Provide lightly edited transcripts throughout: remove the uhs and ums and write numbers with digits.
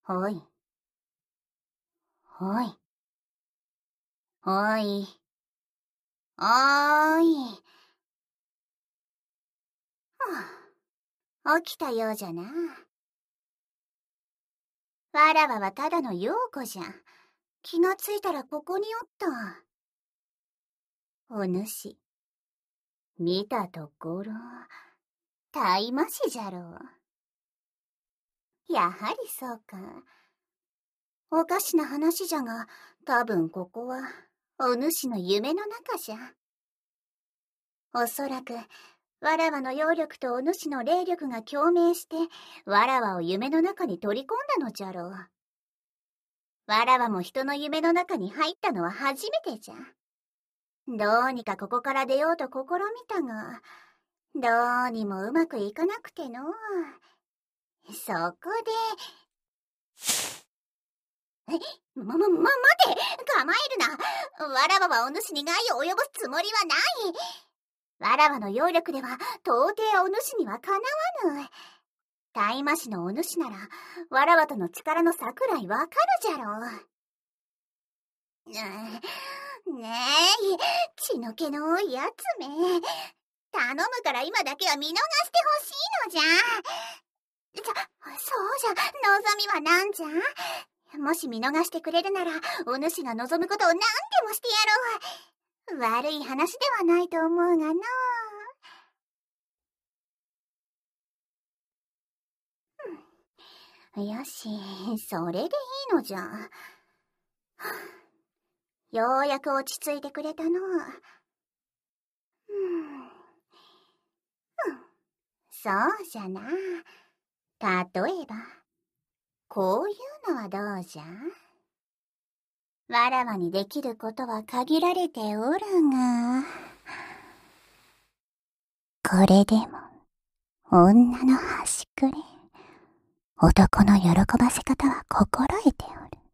おい。おい。おい。おーい。起きたようじゃな。わらわはただの陽子じゃ。気がついたらここにおった。お主、見たところ、大麻師じゃろう。やはりそうか。おかしな話じゃが、多分ここは、お主の夢の中じゃ。おそらく、わらわの妖力とお主の霊力が共鳴して、わらわを夢の中に取り込んだのじゃろう。わらわも人の夢の中に入ったのは初めてじゃ。どうにかここから出ようと試みたが、どうにもうまくいかなくての。そこで、待て構えるな。わらわはお主に害を及ぼすつもりはない。わらわの妖力では到底お主にはかなわぬ。大麻師のお主なら、わらわとの力の差くらいわかるじゃろう。ねえ、血の気の多いやつめ。頼むから今だけは見逃してほしいのじゃ。そうじゃ、望みはなんじゃ。もし見逃してくれるなら、お主が望むことを何でもしてやろう。悪い話ではないと思うがの。よし、それでいいのじゃ。ようやく落ち着いてくれたの。そうじゃな。例えば、こういうのはどうじゃ？わらわにできることは限られておるが、これでも、女の端くれ、男の喜ばせ方は心得て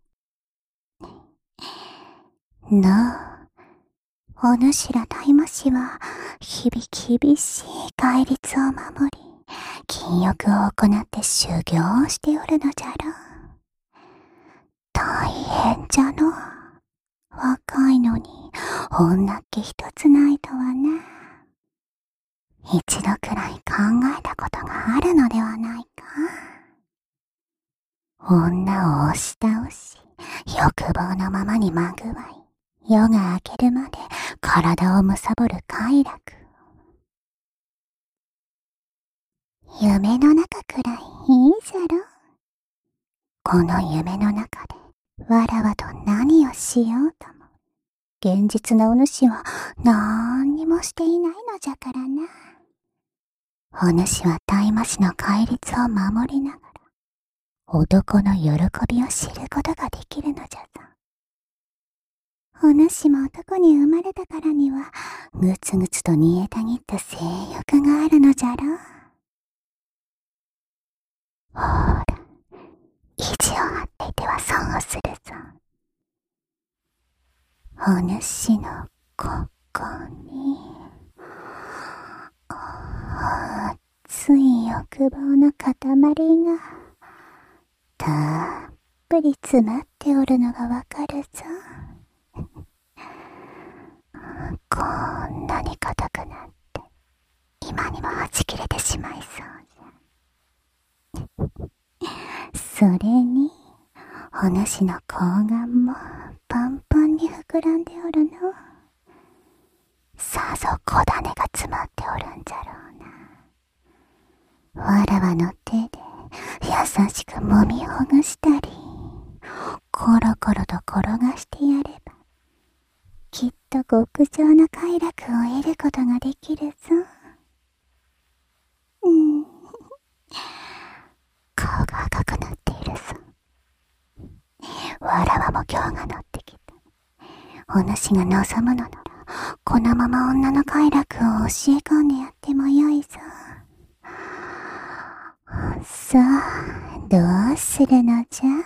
おる。なあ、お主ら大麻師は、日々厳しい戒律を守り、禁欲を行って修行をしておるのじゃろう。大変じゃの。若いのに、女っ気一つないとはな。一度くらい考えたことがあるのではないか。女を押し倒し、欲望のままにまぐわい、夜が明けるまで体を貪る快楽。夢の中くらいいいじゃろ。この夢の中でわらわと何をしようとも、現実のお主は何にもしていないのじゃからな。お主は大麻師の戒律を守りながら、男の喜びを知ることができるのじゃぞ。お主も男に生まれたからには、ぐつぐつと煮えたぎった性欲があるのじゃろう。ほら、意地を張っていては損をするぞ。お主のここに、熱い欲望の塊が、たっぷり詰まっておるのがわかるぞ。こんなに硬くなって、今にもはち切れてしまいそうじゃ。それに、お主の睾丸もパンパンに膨らんでおるの。さぞ小種が詰まっておるんじゃろうな。わらわの手で優しく揉みほぐしたり、コロコロと転がしてやれば、きっと極上の快楽を得ることができるぞ。顔が赤くなっているぞ。わらわも今日が乗ってきた。お主が望むのなら、このまま女の快楽を教え込んでやってもよいぞ。さあ、どうするのじゃ。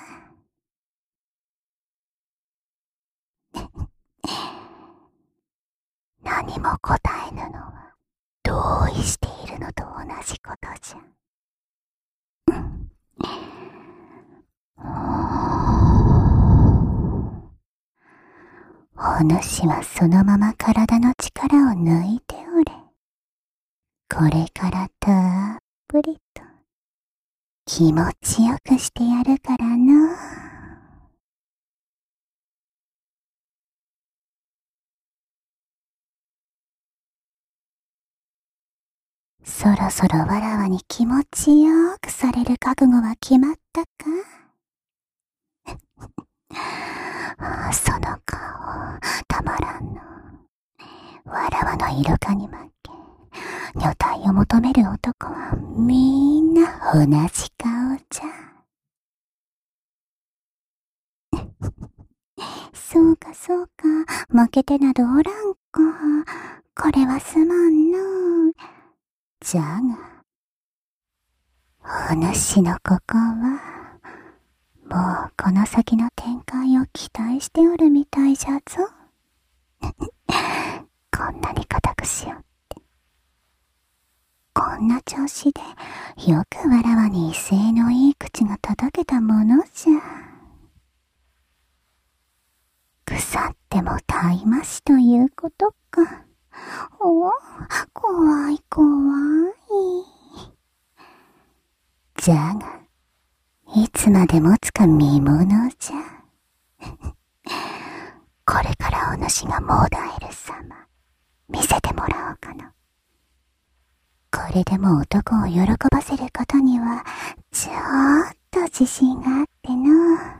何も答えぬのは、同意しているのと同じことじゃ。 お主はそのまま体の力を抜いておれ。これからたっぷりと気持ちよくしてやるからな。そろそろわらわに気持ちよくされる覚悟は決まったか？その顔、たまらんの。わらわの色化に負け、女体を求める男はみんな同じ顔じゃ。そうかそうか、負けてなどおらんか。これはすまんの。じゃが、お主のここは、もうこの先の展開を期待しておるみたいじゃぞ。こんなに固くしよって。こんな調子で、よくわらわに威勢のいい口が叩けたものじゃ。腐っても大ましということか。おお、怖い怖い。じゃが、いつまで持つか見ものじゃ。これからお主がもだえる様、見せてもらおうかな。これでも男を喜ばせることには、ちょっと自信があっての。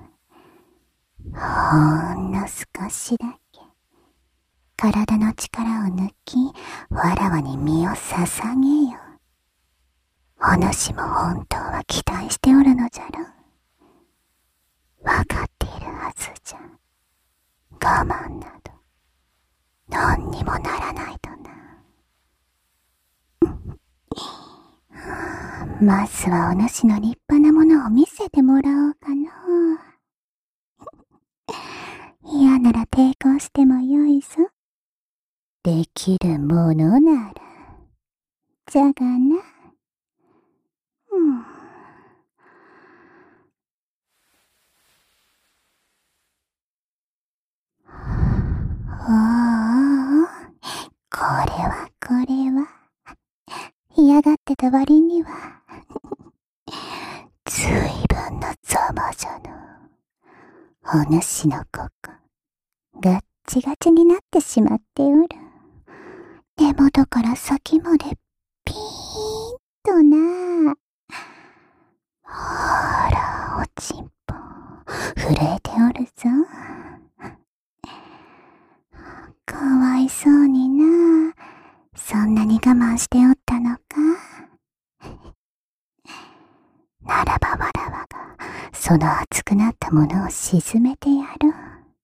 ほんの少しだけ、体の力を抜き、わらわに身を捧げよ。お主も本当は期待しておるのじゃろ。わかっているはずじゃ。我慢など、何にもならないとな。まずはお主の立派なものを見せてもらおうかの。嫌なら抵抗してもよいぞ。できるものなら。じゃがな。おお、これはこれは。嫌がってた割には。ずいぶんのざまじゃの。お主のここ、ガッチガチになってしまっておる。根元から先までピーンとな。ほら、おちんぽ、震えておるぞ。かわいそうにな。そんなに我慢しておったのか。ならばわらわが、その熱くなったものを沈めてやる。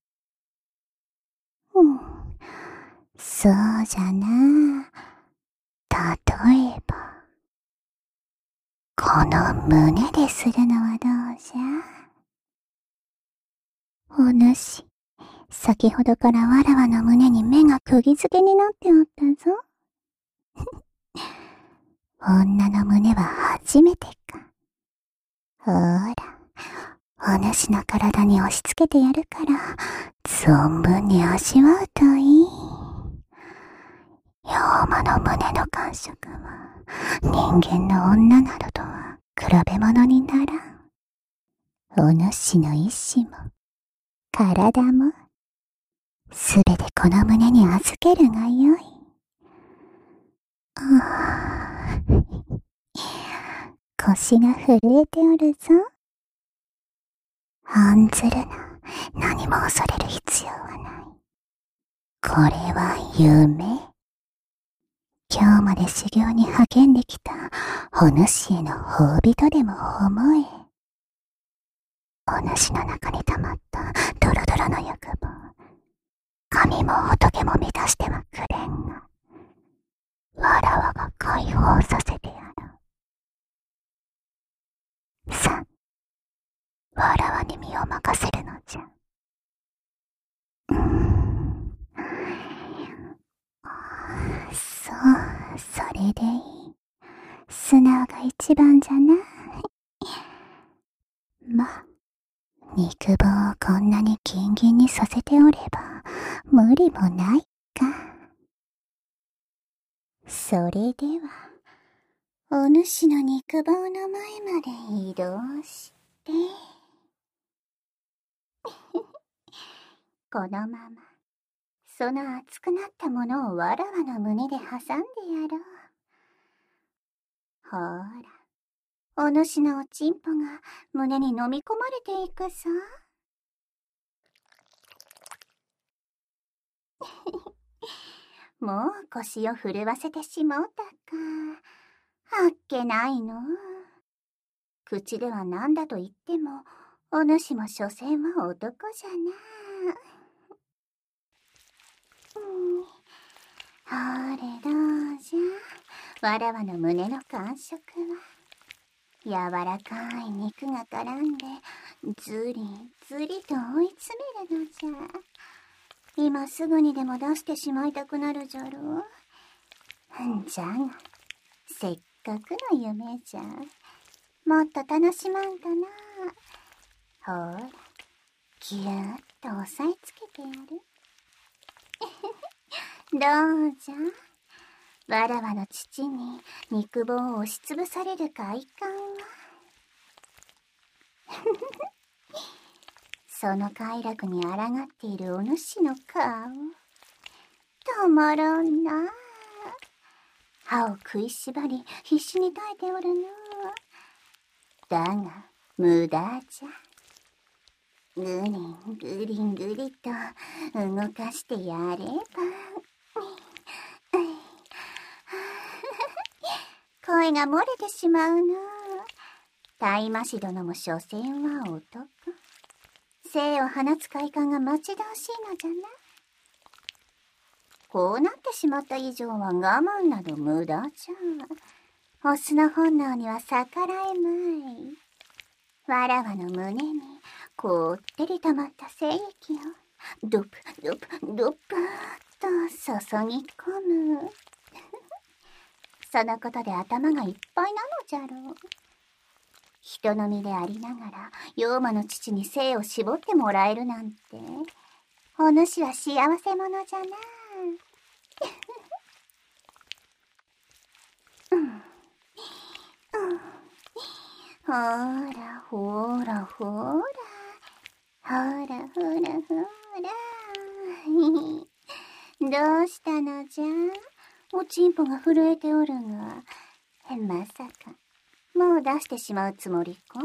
そうじゃな。例えば、この胸でするのはどうじゃ。お主、先ほどからわらわの胸に目が釘付けになっておったぞ。女の胸は初めてか。ほら、お主の体に押し付けてやるから、存分に味わうといい。妖魔の胸の感触は、人間の女などとは比べ物にならん。お主の意志も、体も、すべてこの胸に預けるがよい。腰が震えておるぞ。案ずるな。何も恐れる必要はない。これは夢。今日まで修行に励んできたお主への褒美とでも思え。お主の中に溜まったドロドロの欲望、神も仏も満たしてはくれんが、わらわが解放させてやる。さあ、わらわに身を任せるのじゃ。そう、それでいい。素直が一番じゃな。ま、肉棒をこんなにギンギンにさせておれば、 無理もないか。それでは、お主の肉棒の前まで移動して、このまま、その熱くなったものをわらわの胸で挟んでやろう。ほら、お主のおちんぽが胸に飲み込まれていくさ。もう腰を震わせてしもうたか。あっけないの。口では何だと言っても、お主も所詮は男じゃな。ほれどうじゃ、わらわの胸の感触は。柔らかい肉が絡んで、ずりずりと追い詰めるのじゃ。今すぐにでも出してしまいたくなるじゃろう。じゃが、せっかくの夢じゃ。もっと楽しまんかな。ほら、ぎゅーっと押さえつけてやる。どうじゃ、わらわの乳に肉棒を押しつぶされる快感は。その快楽に抗っているお主の顔、たまらんな。歯を食いしばり必死に耐えておるの。だが無駄じゃ。ぐりんぐりんぐりと動かしてやれば。声が漏れてしまうの。大魔師殿も所詮は男。精を放つ快感が待ち遠しいのじゃな。こうなってしまった以上は我慢など無駄じゃ。オスの本能には逆らえまい。わらわの胸にこってり溜まった精液をドプドプドプと注ぎ込む。そのことで頭がいっぱいなのじゃろう。人の身でありながら妖魔の父に精を絞ってもらえるなんて、お主は幸せ者じゃな。ほらほらほら、ほらほらほら。どうしたのじゃ。おちんぽが震えておるが、まさかもう出してしまうつもりか。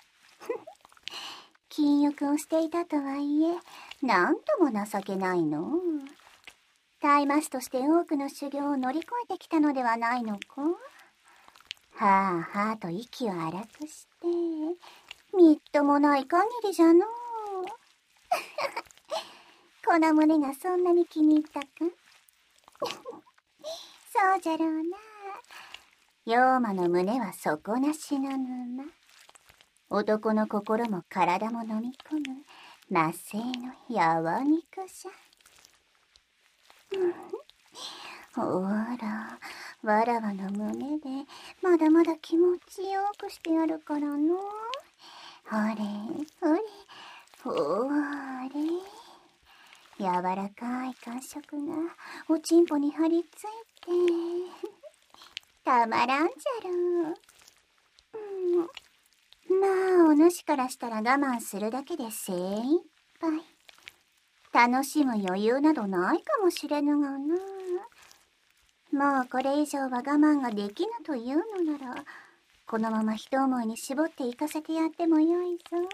禁欲をしていたとはいえ、なんとも情けないの。大魔師として多くの修行を乗り越えてきたのではないのか。はあはあと息を荒くして、みっともない限りじゃのう。この胸がそんなに気に入ったか。そうじゃろうな。妖魔の胸は底なしの沼。男の心も体も飲み込む魔性のやわ肉じゃ。ほら、わらわの胸でまだまだ気持ちよくしてやるからの。ほれほれほれ。柔らかい感触がおちんぽに張り付いてたまらんじゃろう。まあお主からしたら我慢するだけで精一杯。楽しむ余裕などないかもしれぬがな。もうこれ以上は我慢ができぬというのなら、このまま一思いに絞っていかせてやってもよいぞ。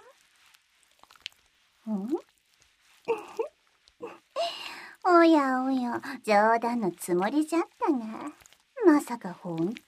おやおや、冗談のつもりじゃったが、まさか本当に。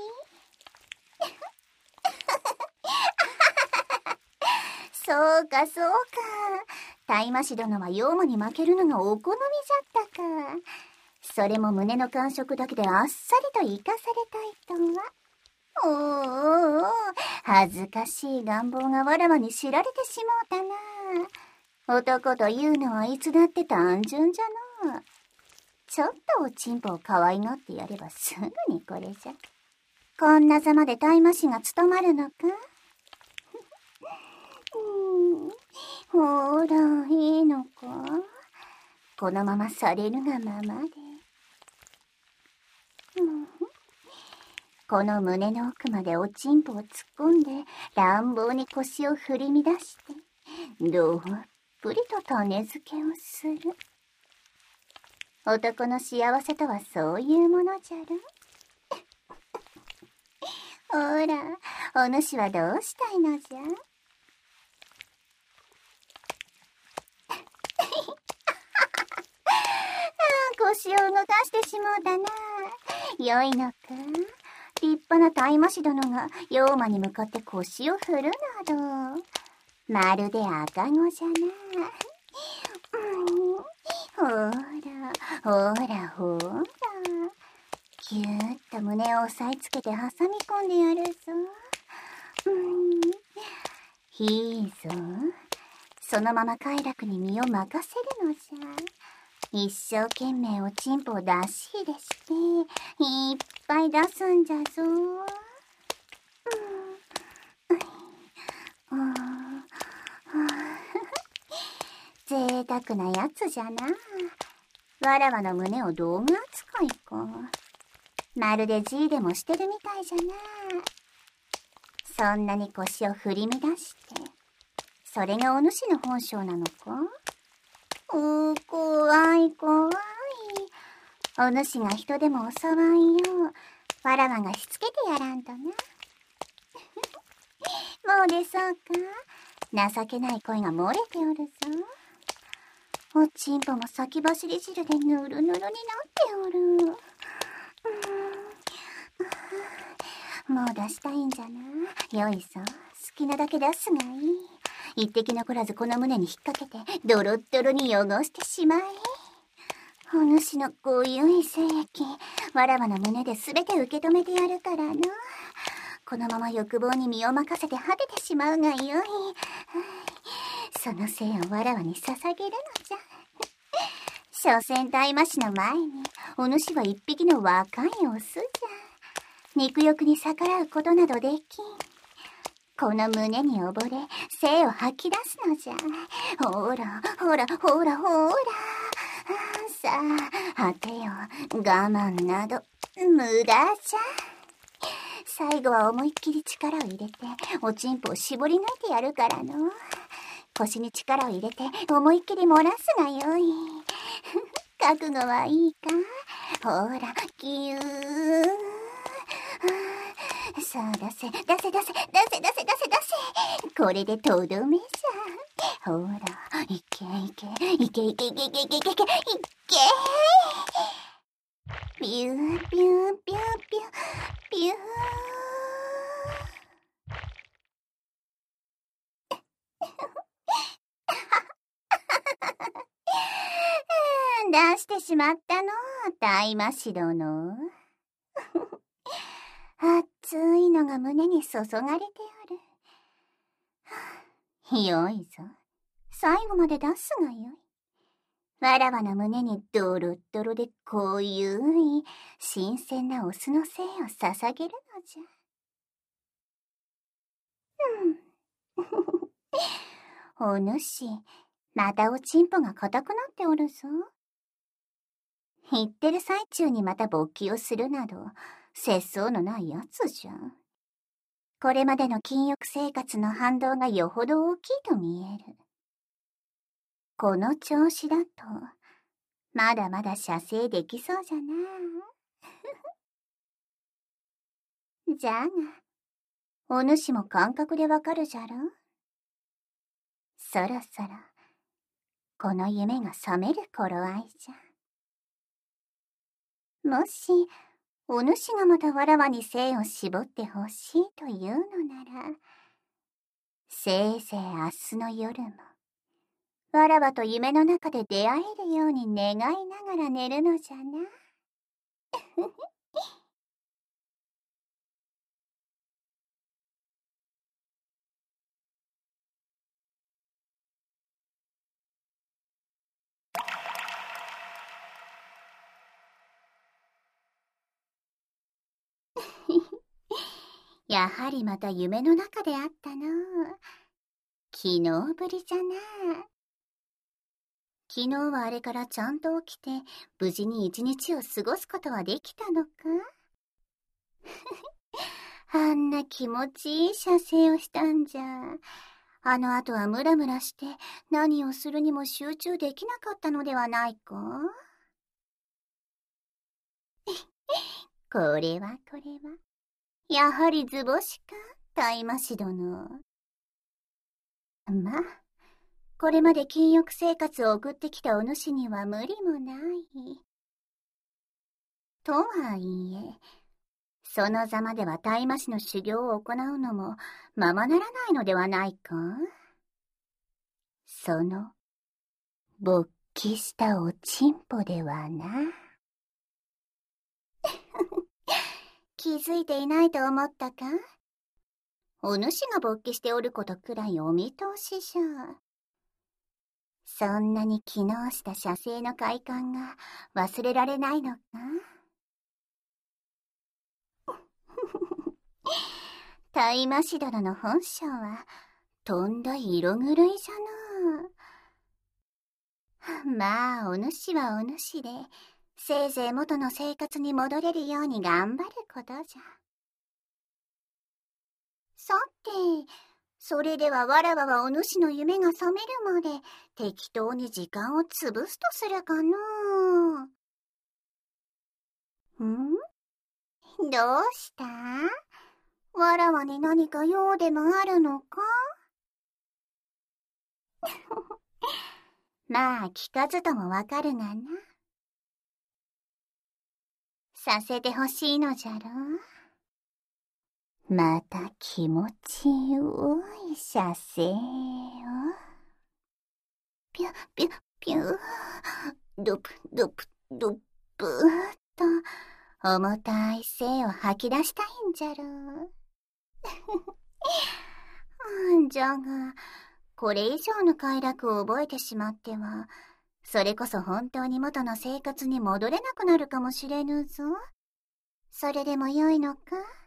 そうかそうか。大魔師殿は妖魔に負けるのがお好みじゃったか。それも胸の感触だけであっさりと生かされたいとは。おーおーおー、恥ずかしい願望がわらわに知られてしもうたな。男というのはいつだって単純じゃな。ちょっとおちんぽを可愛がってやればすぐにこれじゃ。こんなざまで大魔師が務まるのか。ほら、いいのか。 このままされるがままで。この胸の奥までおちんぽを突っ込んで乱暴に腰を振り乱してどっぷりと種付けをする。男の幸せとはそういうものじゃろ。ほら、お主はどうしたいのじゃ。腰を動かしてしもうたな。よいのか。立派な大魔師殿が妖魔に向かって腰を振るなど、まるで赤子じゃな。ほら、ほら、ほら。ぎゅーっと胸を押さえつけて挟み込んでやるぞ。いいぞ。そのまま快楽に身を任せるのじゃ。一生懸命おちんぽを出し入れして、いっぱい出すんじゃぞ。贅沢なやつじゃな。わらわの胸を道具扱いか。まるでGでもしてるみたいじゃな。そんなに腰を振り乱して、それがお主の本性なのか。怖い怖い。お主が人でも襲わんよう、わらわがしつけてやらんとな。もう出そうか。情けない声が漏れておるぞ。おちんぽも先走り汁でぬるぬるになっておる。もう出したいんじゃな。よいぞ。好きなだけ出すがいい。一滴残らずこの胸に引っ掛けて、ドロッドロに汚してしまえ。お主の濃ゆい精液、わらわの胸で全て受け止めてやるからな。このまま欲望に身を任せて果ててしまうがよい。その精をわらわに捧げるのじゃ。所詮大魔師の前に、お主は一匹の若いオスじゃ。肉欲に逆らうことなどできん。この胸に溺れ、精を吐き出すのじゃ。ほら、ほら、ほら、ほら。さあ、果てよ。我慢など、無駄じゃ。最後は思いっきり力を入れて、おちんぽを絞り抜いてやるからの。腰に力を入れて、思いっきり漏らすがよい。覚悟はいいか。ほら、ぎゅー。さあ出せ、出せ、出せ、出せ、出せ、出せ、出せ。これでとどめじゃ。ほら、いけいけ、いけいけいけいけいけいけいけ、いけピューピューピューピューピュー。出してしまったの、大魔師殿。熱いのが胸に注がれておる。よいぞ。最後まで出すがよい。わらわの胸にドロッドロで濃ゆい、新鮮なオスの精を捧げるのじゃ。お主、またおちんぽが硬くなっておるぞ。言ってる最中にまた勃起をするなど、節操のないやつじゃん。これまでの禁欲生活の反動がよほど大きいと見える。この調子だと、まだまだ射精できそうじゃな。じゃあが、お主も感覚でわかるじゃろ。そろそろ、この夢が覚める頃合いじゃ。もし、お主がまたわらわに精を絞ってほしいというのなら、せいぜい明日の夜も、わらわと夢の中で出会えるように願いながら寝るのじゃな。やはりまた夢の中であったの。昨日ぶりじゃな。 昨日はあれからちゃんと起きて、無事に一日を過ごすことはできたのか？あんな気持ちいい射精をしたんじゃ。あの後はムラムラして、何をするにも集中できなかったのではないか？これは。やはり図星か、大魔師殿。まあ、これまで禁欲生活を送ってきたお主には無理もない。とはいえ、そのざまでは大魔師の修行を行うのもままならないのではないか？その、勃起したおちんぽではな。気づいていないと思ったか？お主が勃起しておることくらいお見通しじゃ。そんなに機能した射精の快感が忘れられないのか？大魔師殿の本性はとんだ色狂いじゃな。まあお主はお主で、せいぜい元の生活に戻れるように頑張ることじゃ。さて、それではわらわはお主の夢が覚めるまで適当に時間を潰すとするかのう。どうした？わらわに何か用でもあるのか？まあ聞かずともわかるがな。させてほしいのじゃろ。また気持ちよい射精を。ピュピュピュー、ドプドプドプーっと重たい精を吐き出したいんじゃろ。じゃが、これ以上の快楽を覚えてしまっては、それこそ本当に元の生活に戻れなくなるかもしれぬぞ。それでもよいのか？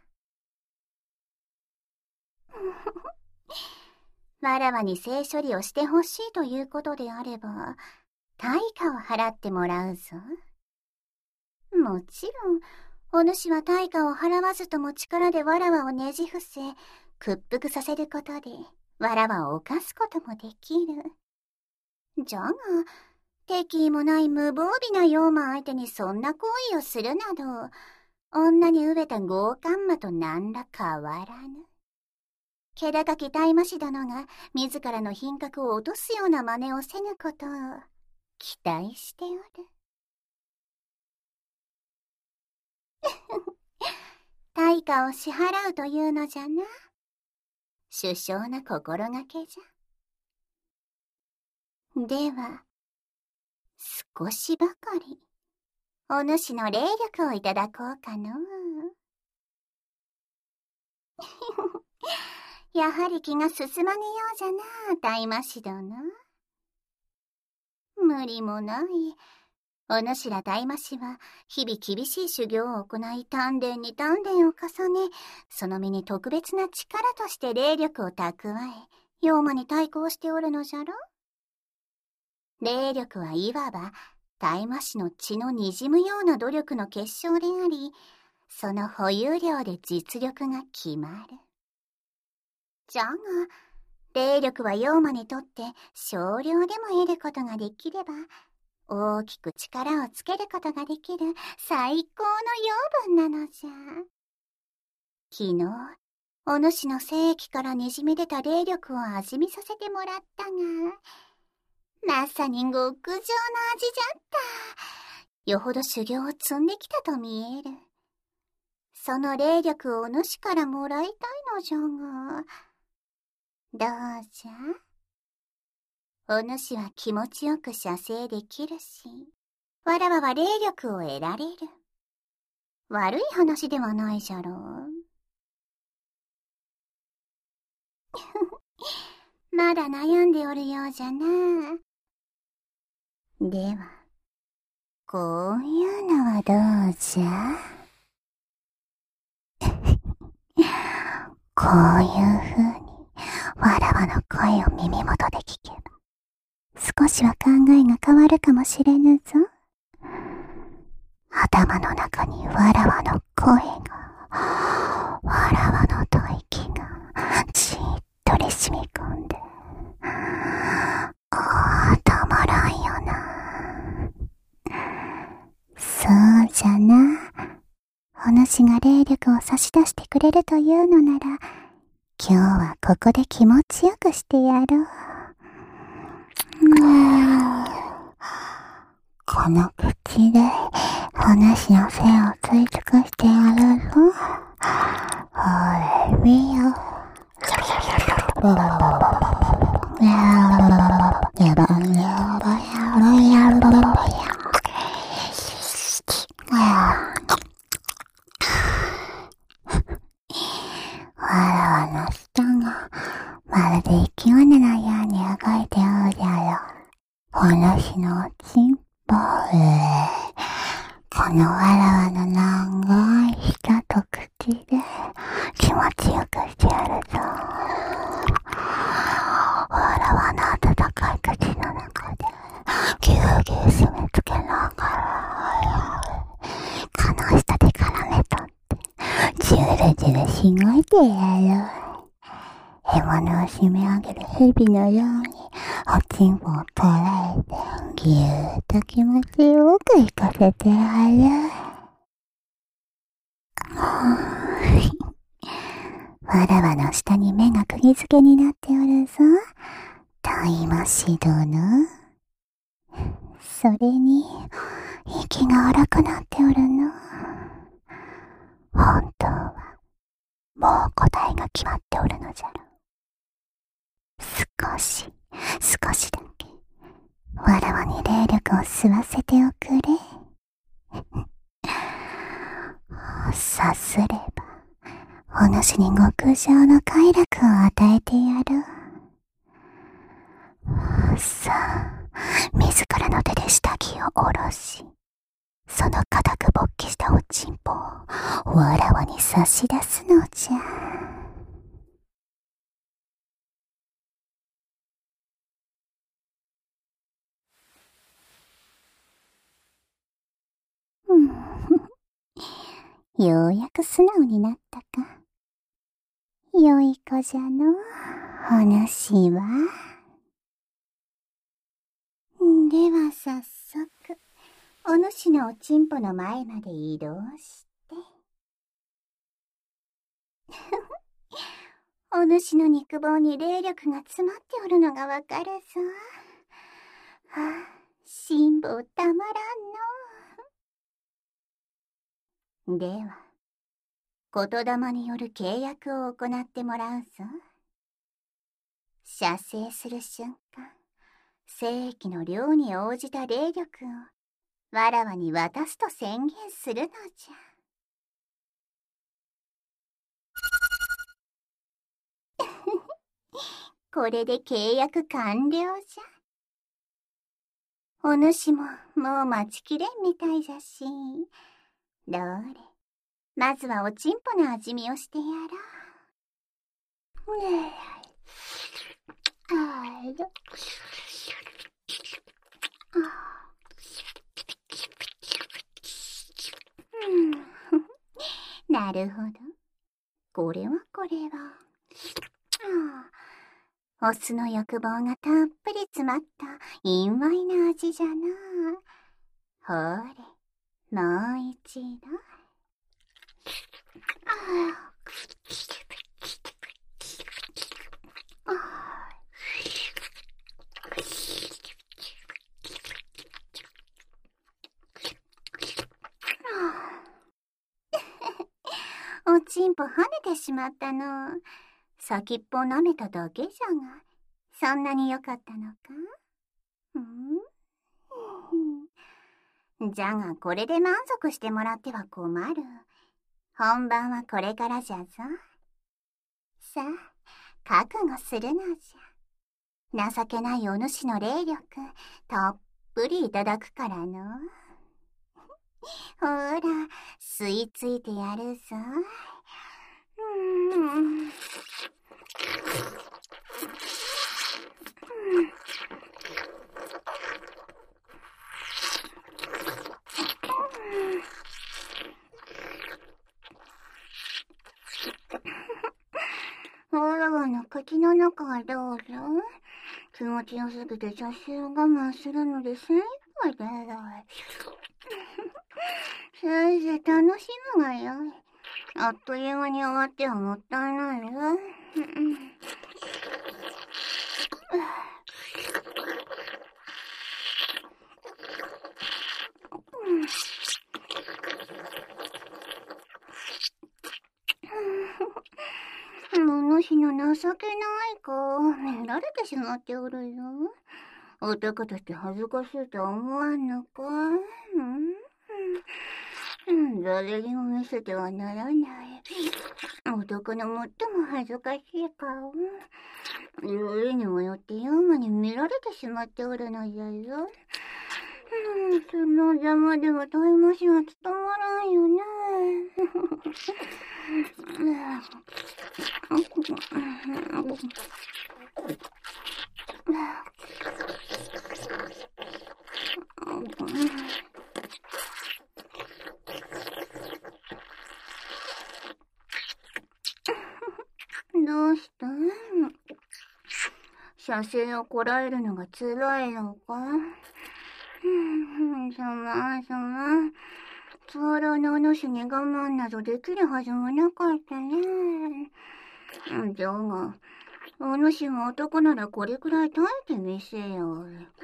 わらわに性処理をしてほしいということであれば、対価を払ってもらうぞ。もちろん、お主は対価を払わずとも力でわらわをねじ伏せ、屈服させることで、わらわを犯すこともできる。じゃが、敵意もない無防備な妖魔相手にそんな行為をするなど、女に飢えた強姦魔と何ら変わらぬ。気高き大魔師殿が自らの品格を落とすような真似をせぬことを期待しておる。対価を支払うというのじゃな。殊勝な心がけじゃ。では、少しばかり、お主の霊力をいただこうかの。やはり気が進まぬようじゃな、大魔師殿。無理もない。お主ら大魔師は、日々厳しい修行を行い、丹田に丹田を重ね、その身に特別な力として霊力を蓄え、妖魔に対抗しておるのじゃろ。霊力はいわば、大魔師の血の滲むような努力の結晶であり、その保有量で実力が決まる。じゃが、霊力は妖魔にとって少量でも得ることができれば、大きく力をつけることができる最高の養分なのじゃ。昨日、お主の精液からにじみ出た霊力を味見させてもらったが、まさに極上の味じゃった。よほど修行を積んできたと見える。その霊力をお主からもらいたいのじゃが、どうじゃ？お主は気持ちよく射精できるし、わらわは霊力を得られる。悪い話ではないじゃろう。まだ悩んでおるようじゃな。では、こういうのはどうじゃ？こういう風に、わらわの声を耳元で聞けば、 少しは考えが変わるかもしれぬぞ。頭の中にわらわの声が、わらわの吐息がじっとり染み込んで、たまらんよな。そうじゃな。お主が霊力を差し出してくれるというのなら、今日はここで気持ちよくしてやろう。この口でお主の背を吸い尽くしてやるぞ。おい、見よ。わらわの舌がまるで生き物のように動いておるじゃろ。お主のおちんぽこのわらわの長い舌と口で気持ちよくしてやるぞ。わらわの温かい口の中でぎゅうぎゅう締め付けながらこの下で絡めとってじゅるじゅるしごいてやる。獲物を締め上げる蛇のようにおちんぽを捉えてぎゅーっと気持ちよくいかせてやる。わらわの下に目が釘付けになっておるぞ。タイマシ殿。それに息が荒くなっておるの。本当はもう答えが決まっておるのじゃろ。少しだけわらわに霊力を吸わせておくれ。さすればお主に極上の快楽を与えてやる。さあ、自らの手で下着を下ろし、その固く勃起したおちんぽをわらわに差し出すのじゃ。ようやく素直になったか。よい子じゃの、お主は。では早速、お主のおちんぽの前まで移動して。お主の肉棒に霊力が詰まっておるのがわかるぞ。辛抱たまらんの。では、言霊による契約を行ってもらうぞ。射精する瞬間、精液の量に応じた霊力をわらわに渡すと宣言するのじゃ。これで契約完了じゃ。お主ももう待ちきれんみたいじゃし。どれ、まずはおちんぽの味見をしてやろう。なるほど。これは。オスの欲望がたっぷり詰まった陰猥な味じゃな。ほれ、もう一度。おちんぽ跳ねてしまったの。先っぽを舐めただけじゃが、そんなに良かったのか？じゃがこれで満足してもらっては困る。本番はこれからじゃぞ。さあ、覚悟するのじゃ。情けないお主の霊力、たっぷりいただくからの。ほら、吸い付いてやるぞ。 口の中はどうぞ。気持ちよすぎて写真を我慢するので精一杯だよ。先生楽しむがよい。あっという間に終わってはもったいないよ。お主の情けない子、見られてしまっておるよ。男として恥ずかしいと思わんのか。誰にも見せてはならない。男の最も恥ずかしい顔。よりにもよってヤマに見られてしまっておるのじゃよ。その邪魔ではタイムシは務まらんよね。どうしたん？射精をこらえるのが辛いのか？すまん。つわらのお主に我慢などできるはずもなかったね。だが、お主も男ならこれくらい耐えてみせよ。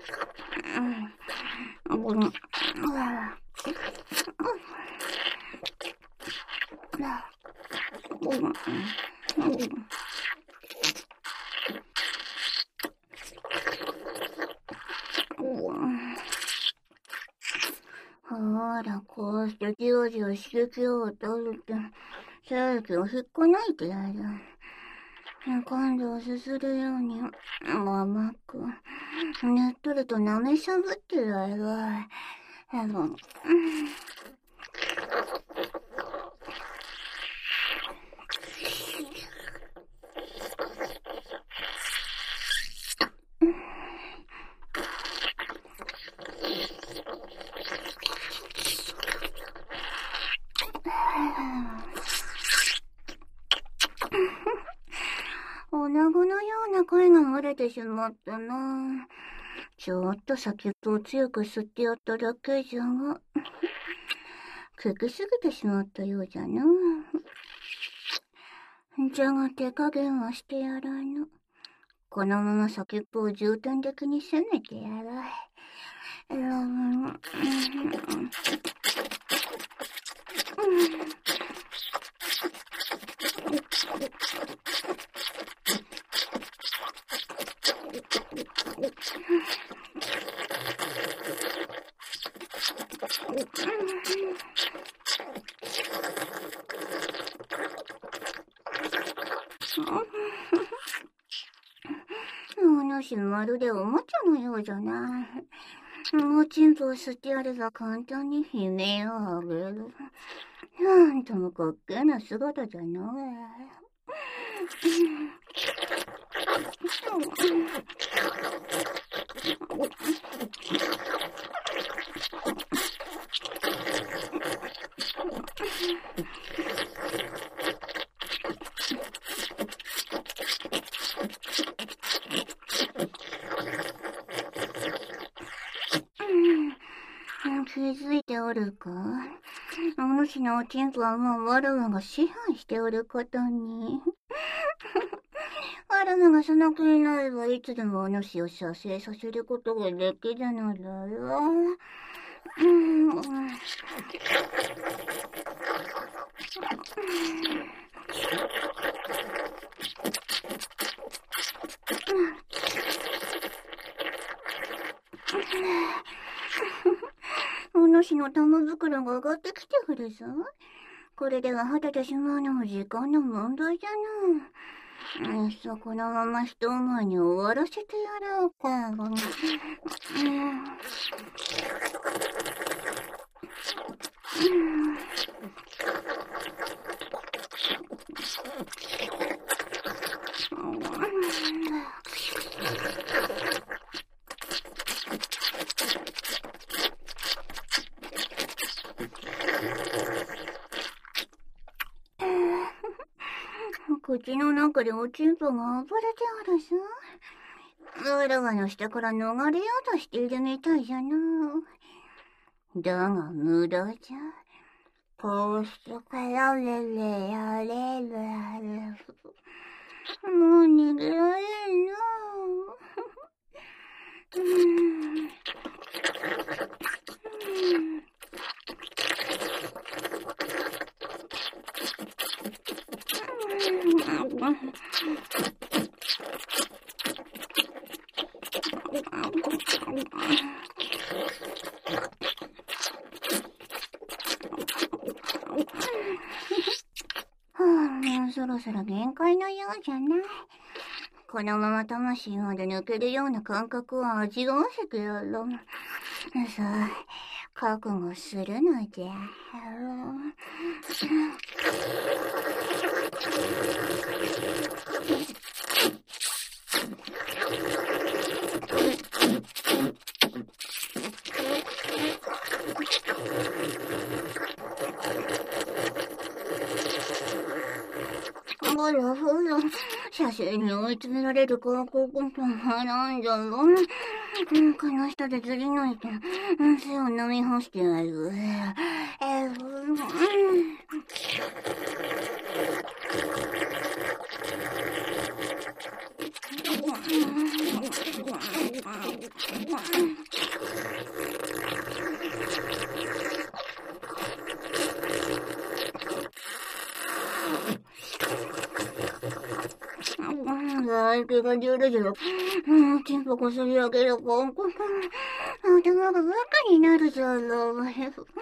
ほら、こうしてじわじわ刺激を与えて、精液を引っこ抜いてやる。今度はすするように甘く、ねっとりと舐めしゃぶってやる。女子のような声が漏れてしまったな。ちょっと先っぽを強く吸ってやっただけじゃが、聞きすぎてしまったようじゃな。じゃが手加減はしてやらぬ。このまま先っぽを重点的に攻めてやる。お主まるでおもちゃのようじゃな。もうチンポを吸ってやれば簡単に悲鳴をあげる。なんとも滑稽な姿じゃな。気づいておるか？お主のおちんこはもうワルマが支配しておることに。ワルマがその気になればいつでもお主を射精させることができるのだよ。お主の玉袋が上がってきてくるぞ。これでは果ててしまうのも時間の問題じゃな。このまま一思いに終わらせてやろうか。 口の中でおちんぽが暴れてあるさ。わらわの下から逃れようとしているみたいじゃな。だが無駄じゃ。こうしてかられれやれる。もう逃げられんな。もうそろそろ限界のようじゃない。このまま魂まで抜けるような感覚を味わわせてやろう。さあ、覚悟するのじゃ。ほらほら、写真に追い詰められる高校コントなんじゃろ。この人でずりないと、背を飲み干してやる。相手がジュルジュル。チンポこすり上げるコンコン。頭がバカになるじゃろう。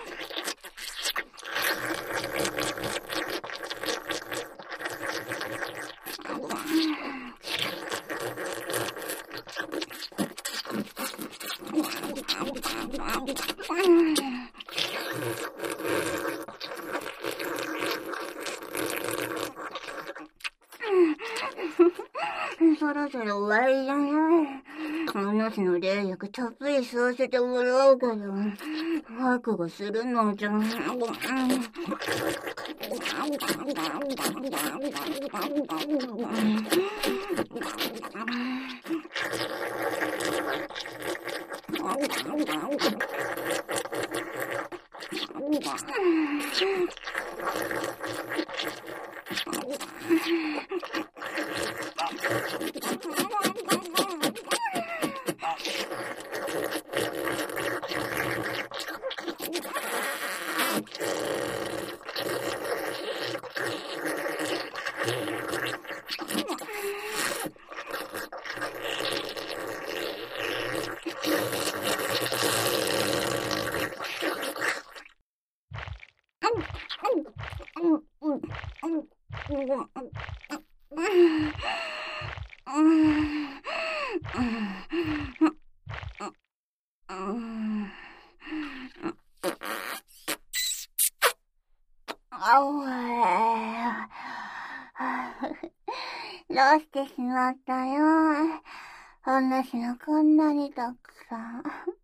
そろそろ終わりじゃない。お主の霊力たっぷり吸わせてもらうから、覚悟するのじゃ。どうしてしまったよ。お主のこんなにたくさん。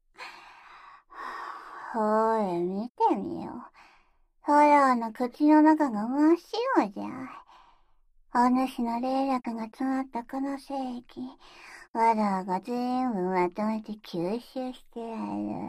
ほれ、見てみよう。フォローの口の中が真っ白じゃ。お主の霊力が詰まったこの精液、わらわが全部まとめて吸収してやる。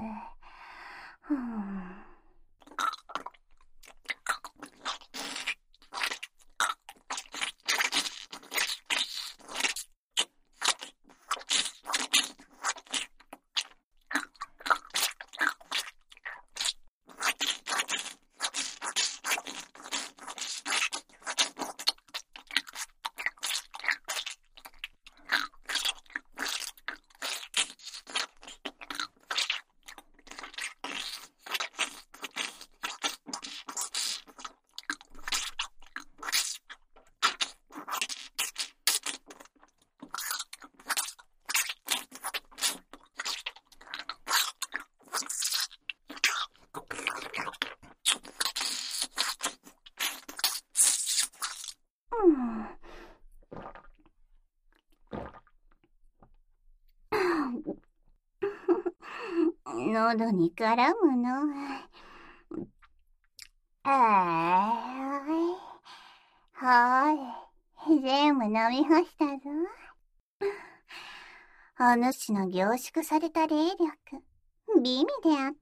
喉に絡むの。はい。 飲み干したぞ。お主の凝縮された霊力、美味であった。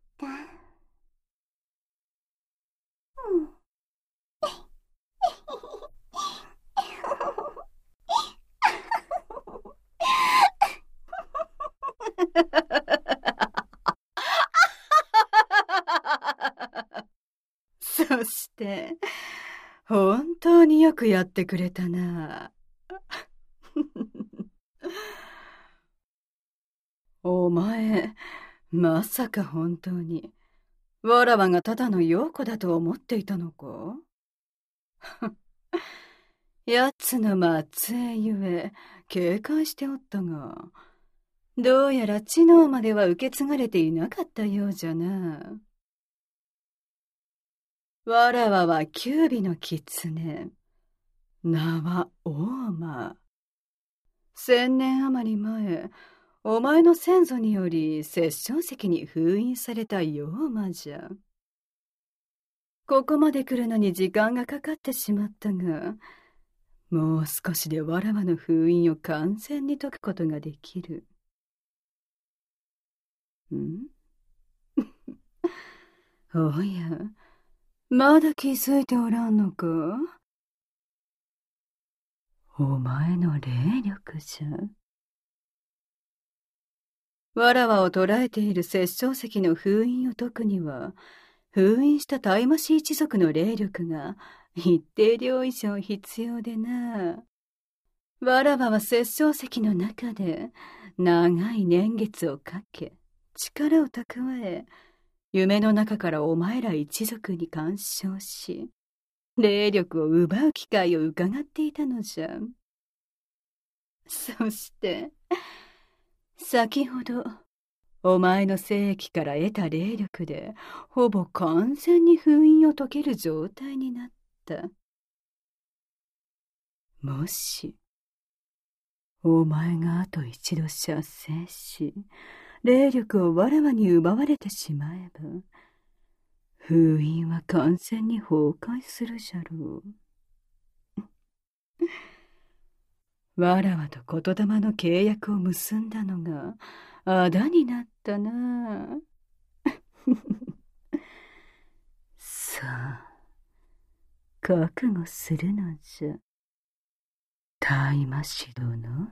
そして、本当によくやってくれたな。お前、まさか本当に、わらわがただの陽子だと思っていたのか？やつの末裔ゆえ、警戒しておったが、どうやら知能までは受け継がれていなかったようじゃな。わらわは九尾の狐。名は大間。1000年余り前、お前の先祖により殺生石に封印された妖魔じゃ。ここまで来るのに時間がかかってしまったが、もう少しでわらわの封印を完全に解くことができる。んおや、まだ気づいておらんのか？お前の霊力じゃ。わらわを捕らえている殺生石の封印を解くには、封印したタイマシ一族の霊力が一定量以上必要でな。わらわは殺生石の中で長い年月をかけ、力を蓄え、夢の中からお前ら一族に干渉し、霊力を奪う機会を伺っていたのじゃ。そして、先ほど、お前の精液から得た霊力で、ほぼ完全に封印を解ける状態になった。もし、お前があと一度射精し、霊力をわらわに奪われてしまえば、封印は完全に崩壊するじゃろう。わらわと言霊の契約を結んだのが、あだになったな。さあ、覚悟するのじゃ、タイマシ殿。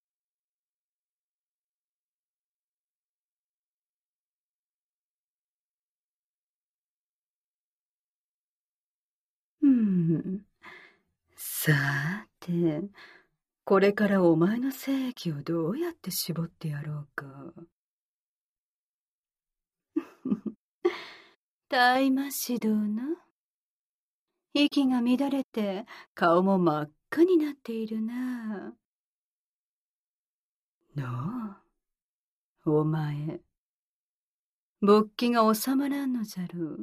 さて、これからお前の精液をどうやって絞ってやろうか。タイマシ殿。息が乱れて顔も真っ赤になっているな。のう、お前、勃起が収まらんのじゃろう。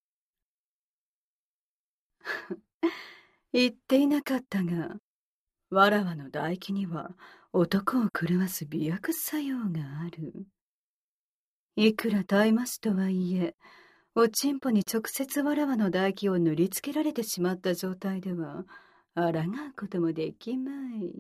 言っていなかったが、わらわの唾液には男を狂わす美薬作用がある。いくら大麻師とはいえ、おちんぽに直接わらわの唾液を塗りつけられてしまった状態では、抗うこともできまい。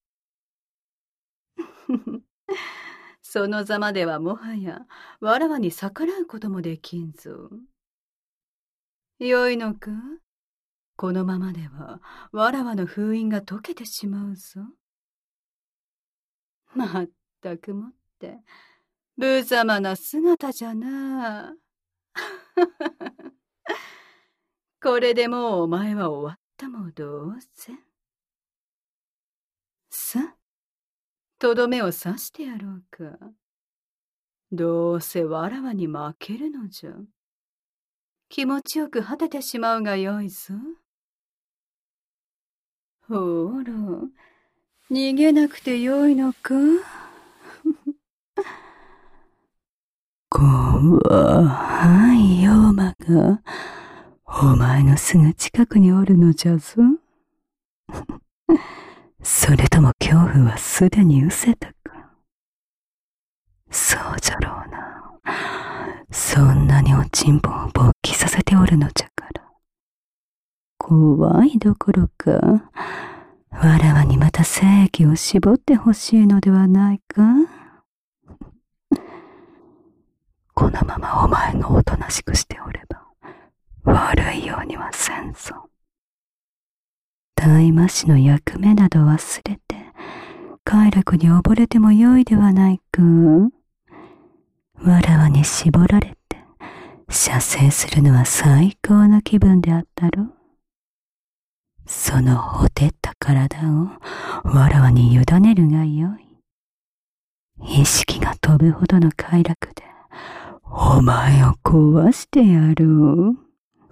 そのざまではもはや、わらわに逆らうこともできんぞ。よいのか？このままでは、わらわの封印が解けてしまうぞ。まったくもって、無様な姿じゃな。これでもうお前は終わったも同然。さ、とどめを刺してやろうか。どうせわらわに負けるのじゃ。気持ちよく果ててしまうがよいぞ。ほら、逃げなくてよいのか？怖い妖魔が、お前のすぐ近くにおるのじゃぞ。それとも恐怖はすでに失せたか？そうじゃろうな。そんなにおちんぽを勃起させておるのじゃから。怖いどころか、 わらわにまた精液を絞ってほしいのではないか？このままお前がおとなしくしておれば、悪いようにはせんぞ。大魔師の役目など忘れて、快楽に溺れてもよいではないか。わらわに絞られて、射精するのは最高の気分であったろう。そのほてった体をわらわに委ねるがよい。意識が飛ぶほどの快楽で、お前を壊してやろう。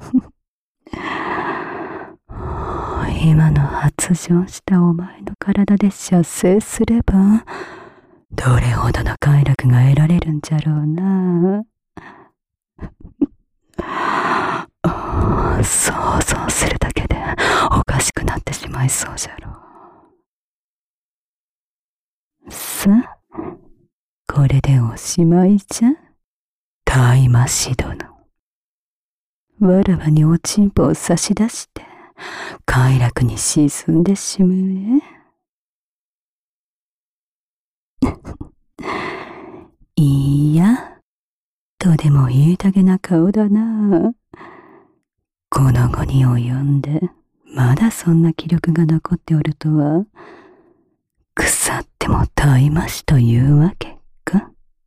今の発情したお前の体で射精すれば、どれほどの快楽が得られるんじゃろうな。想像するだけでおかしくなってしまいそうじゃろう。さあ、これでおしまいじゃ。大魔師殿。わらわにおちんぽを差し出して、快楽に沈んでしまえ。いや、とでも言いたげな顔だな。この後に及んで、まだそんな気力が残っておるとは、腐っても大魔師というわけか。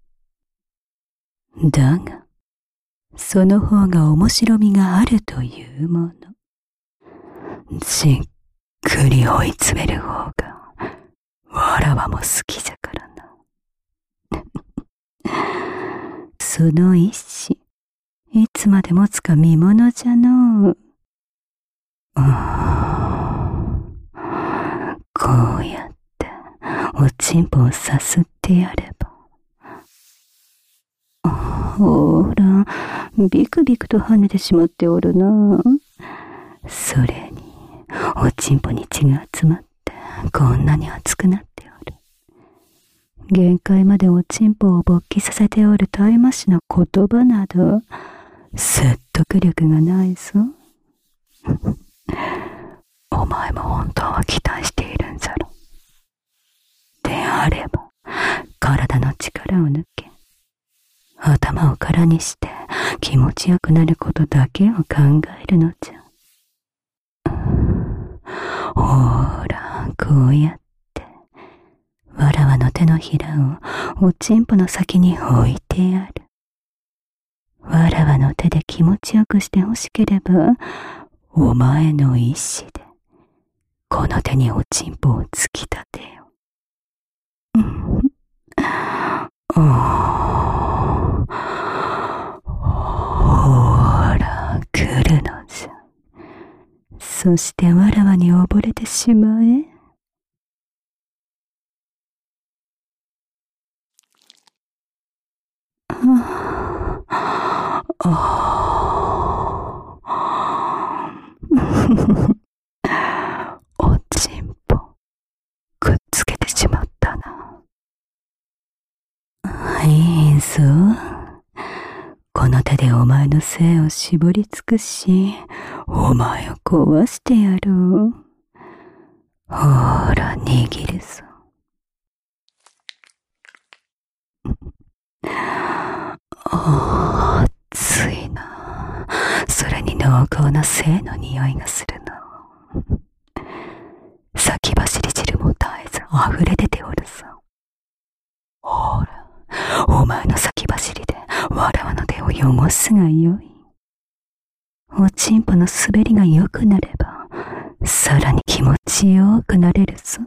だが、その方が面白みがあるというもの。じっくり追い詰める方が、わらわも好きじゃからな。その意志、いつまで持つか見ものじゃのう。こうやっておちんぽをさすってやれば。ほら、ビクビクと跳ねてしまっておるな。それに、おちんぽに血が集まってこんなに熱くなっておる。限界までおちんぽを勃起させておる大魔師の言葉など説得力がないぞ。お前も本当は期待しているんじゃろ。であれば体の力を抜け、頭を空にして気持ちよくなることだけを考えるのじゃ。ほら、こうやってわらわの手のひらをおちんぽの先に置いてやる。わらわの手で気持ちよくしてほしければ、お前の意志でこの手におちんぽを突き立てよ。ほら、来るのじゃ。そしてわらわに溺れてしまえ。おちんぽくっつけてしまったな。いいぞ。この手でお前の精を絞り尽くし、お前を壊してやろう。ほら、握るぞ。熱いな。それに濃厚な精の匂いがするな。先走り汁も絶えず溢れ出ておるぞ。ほら、お前の先走りでわらわの手を汚すがよい。おちんぽの滑りが良くなれば、さらに気持ちよくなれるぞ。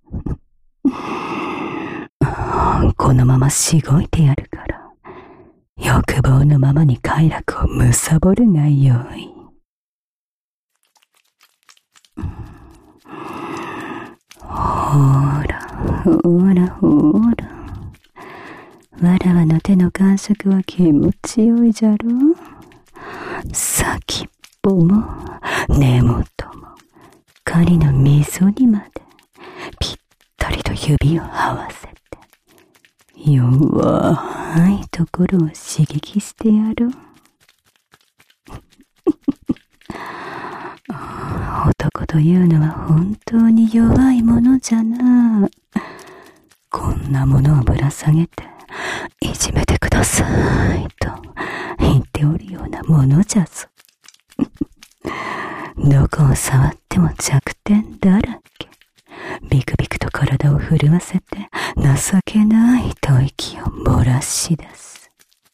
このまましごいてやるから、欲望のままに快楽をむさぼるがよい。ほら、ほら、ほら。わらわの手の感触は気持ちよいじゃろう。先っぽも根元も狩りの溝にまでぴったりと指を合わせて、弱いところを刺激してやろう。男というのは本当に弱いものじゃな。こんなものをぶら下げて、いじめてくださいと言っておるようなものじゃぞ。どこを触っても弱点だらけ。ビクビクと体を震わせて情けない吐息を漏らし出す。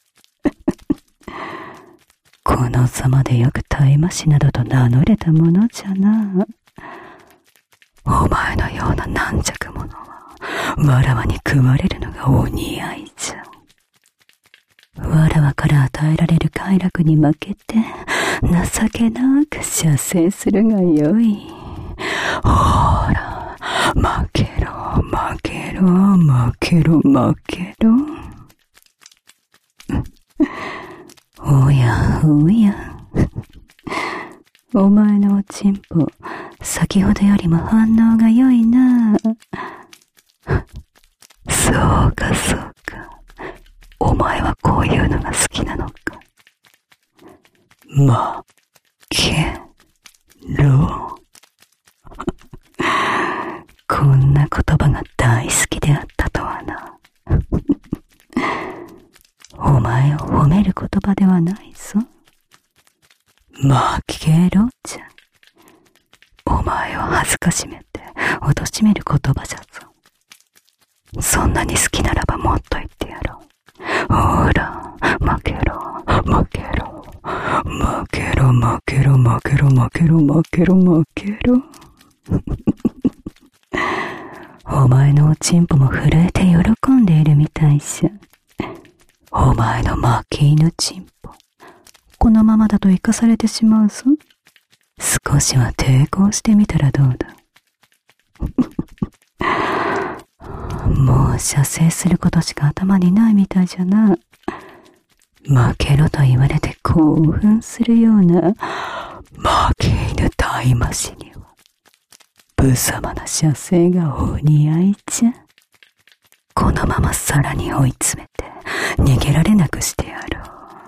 このざまでよく大麻師などと名乗れたものじゃな。お前のような軟弱者はわらわに食われるのがお似合いじゃ。わらわから与えられる快楽に負けて情けなく射精するがよい。ほら、負けろ負けろ負けろ負けろ。おやおや、お前のおちんぽ、先ほどよりも反応が良いな。そうかそうか、お前はこういうのが好きなのか。負けろ。こんな言葉が大好きであったとはな。お前を褒める言葉ではないぞ。負けろじゃ。お前を恥ずかしめて貶める言葉じゃぞ。そんなに好きならばもっと言ってやろう。ほら、負けろ負けろ負けろ負けろ負けろ負けろ負けろ負けろ。お前のおちんぽも震えて喜んでいるみたいじゃ。お前の負け犬ちんぽ、このままだと生かされてしまうぞ。少しは抵抗してみたらどうだ。もう射精することしか頭にないみたいじゃな。負けろと言われて興奮するような負け犬大麻師には無様な射精がお似合いじゃ。このままさらに追い詰めて逃げられなくしてやろ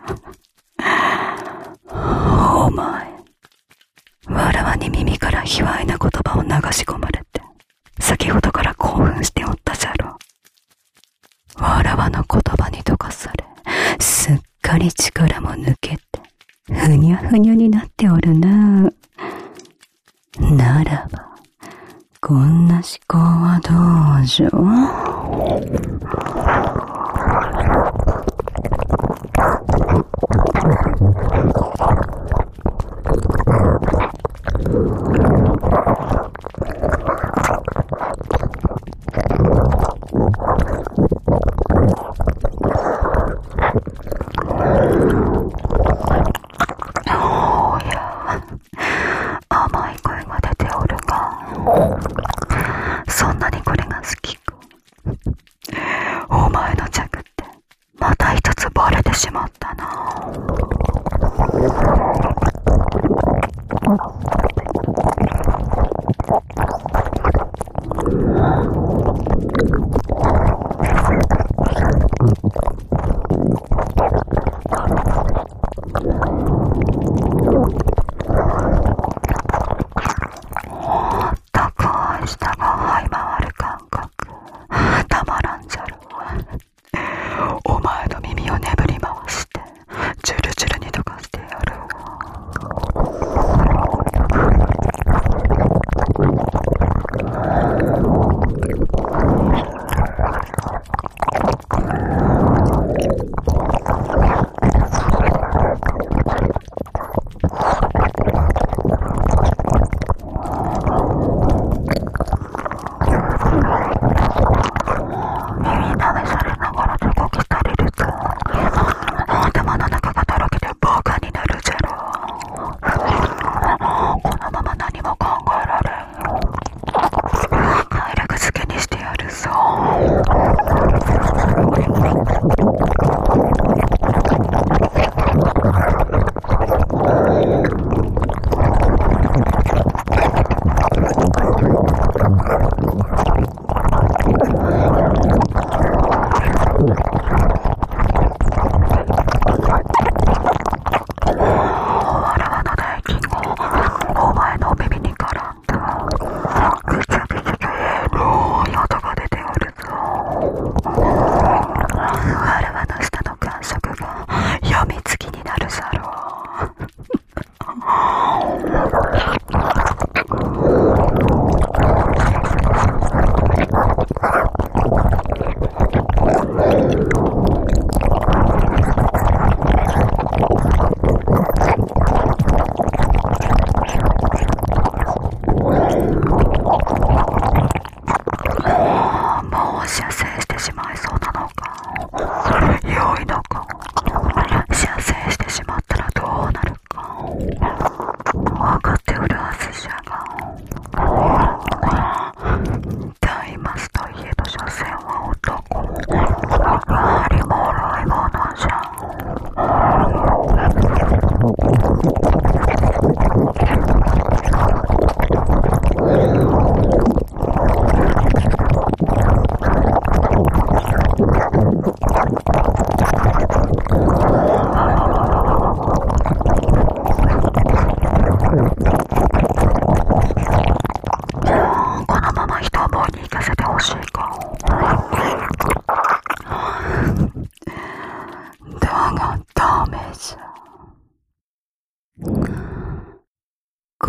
う。お前、わらわに耳から卑猥な言葉を流し込まれて先ほどから興奮しておったじゃろう。わらわの言葉に溶かされ、すっかり力も抜けてふにゃふにゃになっておるな。ならばこんな思考はどうじょ。おや、甘い声が出ておるが、そんなにこれが好きか。お前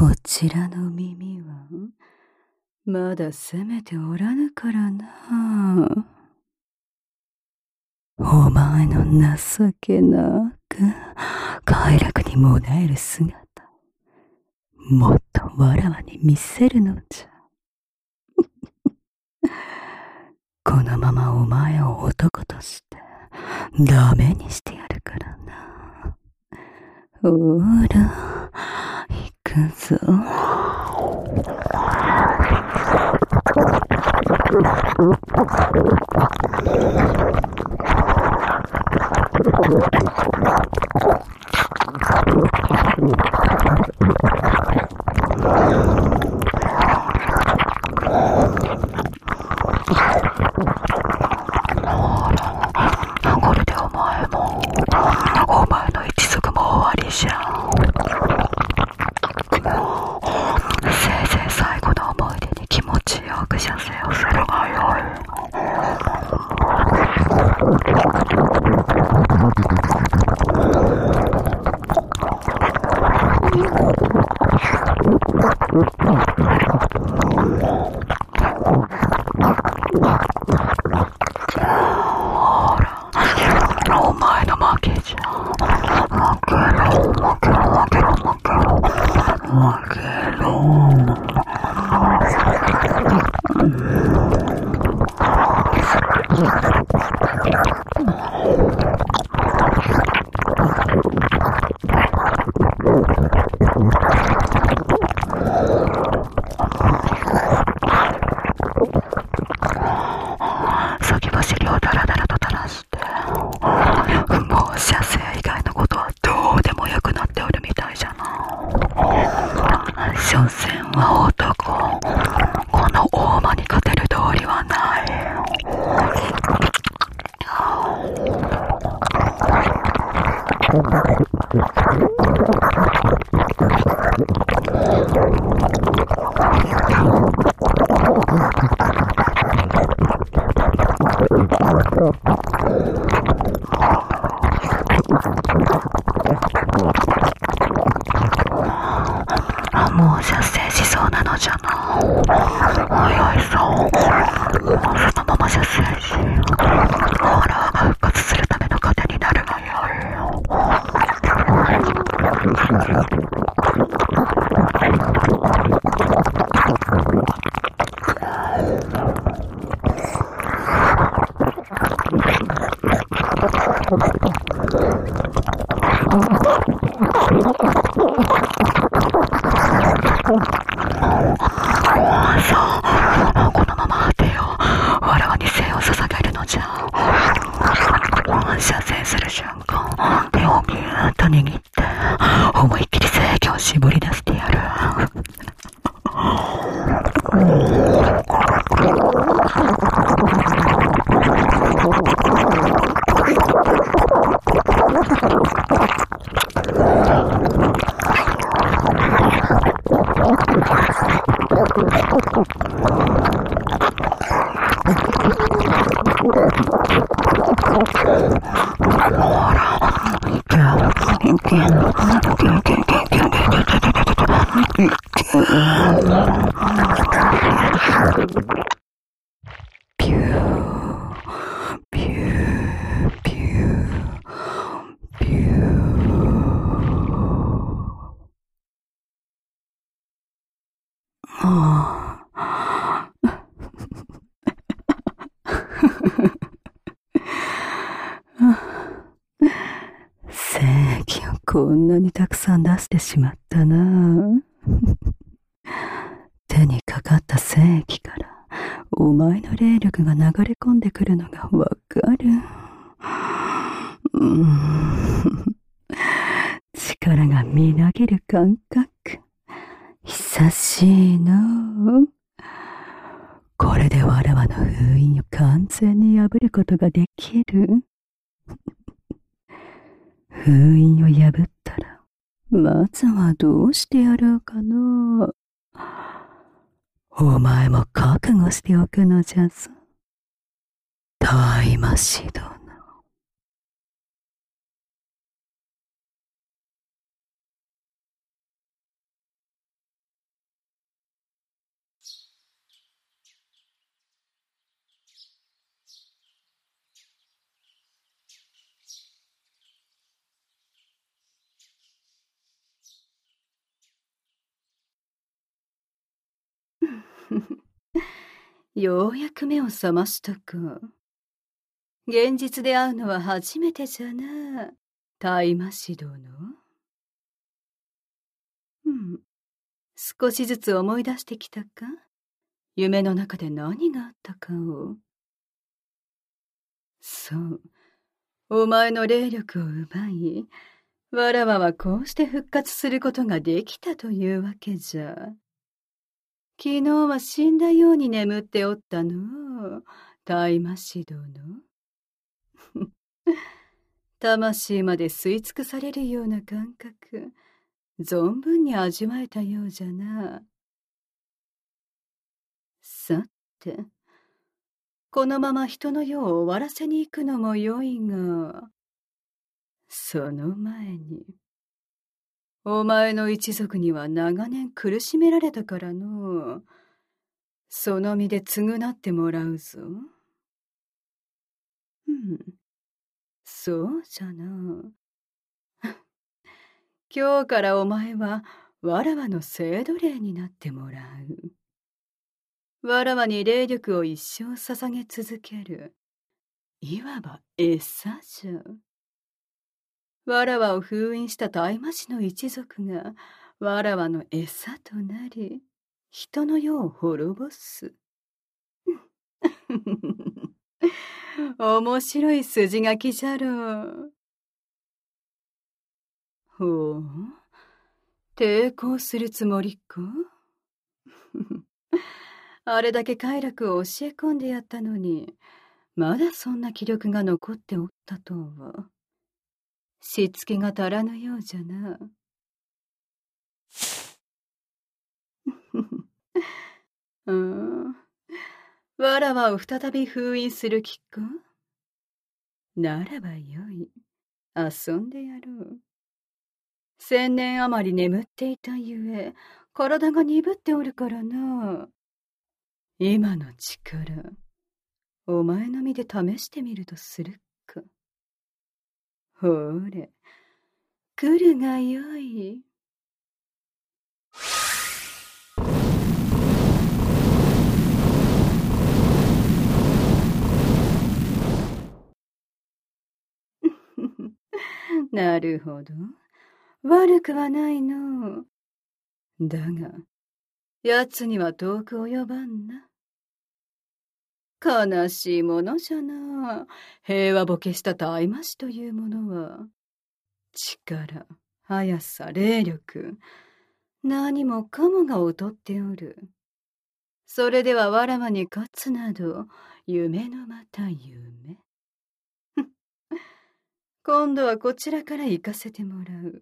こちらの耳は、まだ責めておらぬからな。お前の情けなく、快楽にもだえる姿、もっとわらわに見せるのじゃ。このままお前を男としてダメにしてやるからな。ほら、行くぞ。これでお前の一族も終わりじゃ。せいぜい最後の思い出に気持ちよく射精をするがよい。ほら、お前の負けじゃ。負けろ。先走りをダラダラと垂らして、もう射精以外のことはどうでもよくなっておるみたいじゃな。所詮は男、この大間に勝てる道理はない。もう射精しそうなのじゃな。早いぞ。そのまま射精し、ホラーが復活するための糧になるがよい。このまま果てよ、わらわに生を捧げるのじゃ。射精する瞬間、手をぎゅーっと握って思いっきり精液を絞り出してやる。ピューピューピューピュー。精液をこんなにたくさん出してしまったな。手にかかった精液からお前の霊力が流れ込んでくるのがわかる。力がみなぎる感覚、久しいの。これでわらわの封印を完全に破ることができる。封印を破ったら、まずはどうしてやろうかな。お前も覚悟しておくのじゃぞ。大魔使殿。 ようやく目を覚ましたか。現実で会うのは初めてじゃな、大魔師殿。少しずつ思い出してきたか？夢の中で何があったかを。そう。お前の霊力を奪い、わらわはこうして復活することができたというわけじゃ。昨日は死んだように眠っておったの、大魔師殿。魂まで吸い尽くされるような感覚、存分に味わえたようじゃな。さて、このまま人の世を終わらせに行くのもよいが、その前に、お前の一族には長年苦しめられたからの、その身で償ってもらうぞ。そうじゃな。今日からお前はわらわの聖奴隷になってもらう。わらわに霊力を一生捧げ続ける。いわば餌じゃ。わらわを封印した大魔師の一族がわらわの餌となり、人の世を滅ぼす。面白い筋書きじゃろう。ほう、抵抗するつもりか？あれだけ快楽を教え込んでやったのに、まだそんな気力が残っておったとは。しつけが足らぬようじゃな。わらわを再び封印する気か？ならばよい。遊んでやろう。千年余り眠っていたゆえ、体が鈍っておるからな。今の力、お前の身で試してみるとするか。ほれ、来るがよい。なるほど。悪くはないの。だが、奴には遠く及ばんな。悲しいものじゃな。平和ボケした大魔師というものは、力、速さ、霊力、何もかもが劣っておる。それではわらわに勝つなど、夢のまた夢。今度はこちらから行かせてもらう。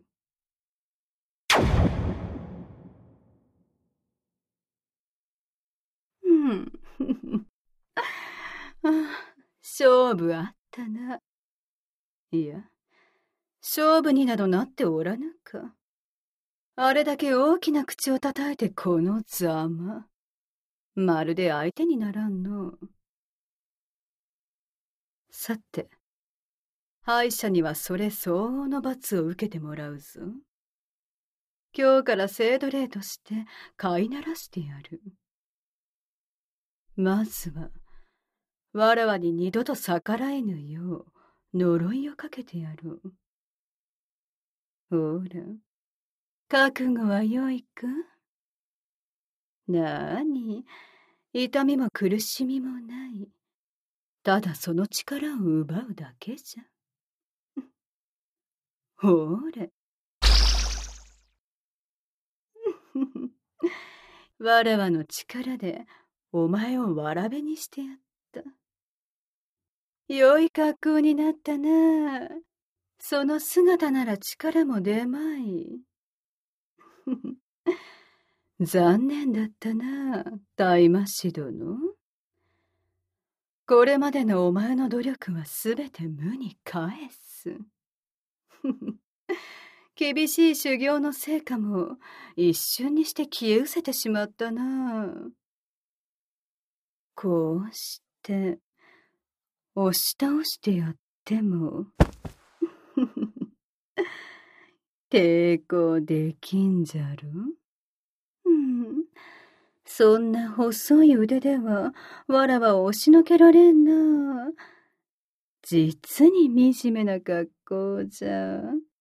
勝負あったな。いや、勝負になどなっておらぬか。あれだけ大きな口を叩いてこのざま。まるで相手にならんの。さて、敗者にはそれ相応の罰を受けてもらうぞ。今日から聖奴隷として飼いならしてやる。まずは、わらわに二度と逆らえぬよう呪いをかけてやろう。ほら、覚悟はよいか？なーに、痛みも苦しみもない。ただその力を奪うだけじゃ。ほれ。わらわの力でお前をわらべにしてやった。良い格好になったな。その姿なら力も出まい。残念だったな、大魔師殿。これまでのお前の努力はすべて無に返す。厳しい修行の成果も一瞬にして消え失せてしまったな。こうして押し倒してやっても抵抗できんじゃろ。 そんな細い腕では、わらわを押しのけられんな。実に惨めな格好じゃ。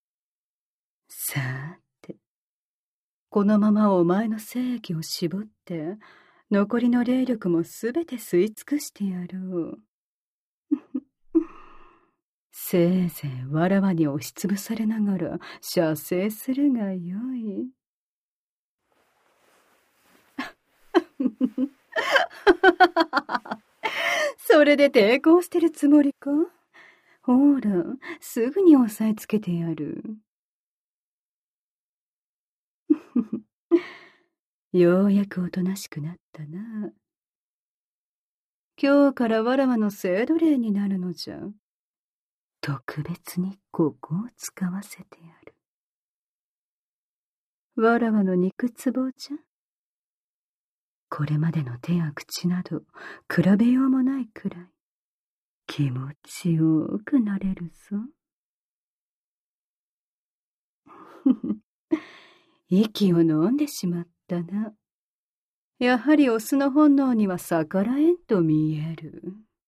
さて、このままお前の精液を絞って、残りの霊力もすべて吸い尽くしてやろう。せいぜいわらわに押しつぶされながら射精するがよい。それで抵抗してるつもりか？ほら、すぐに押さえつけてやる。ようやくおとなしくなったな。今日からわらわの性奴隷になるのじゃ。特別にここを使わせてやる。わらわの肉壺じゃ。これまでの手や口など比べようもないくらい気持ちよくなれるぞ。息を飲んでしまったな。やはりオスの本能には逆らえんと見える。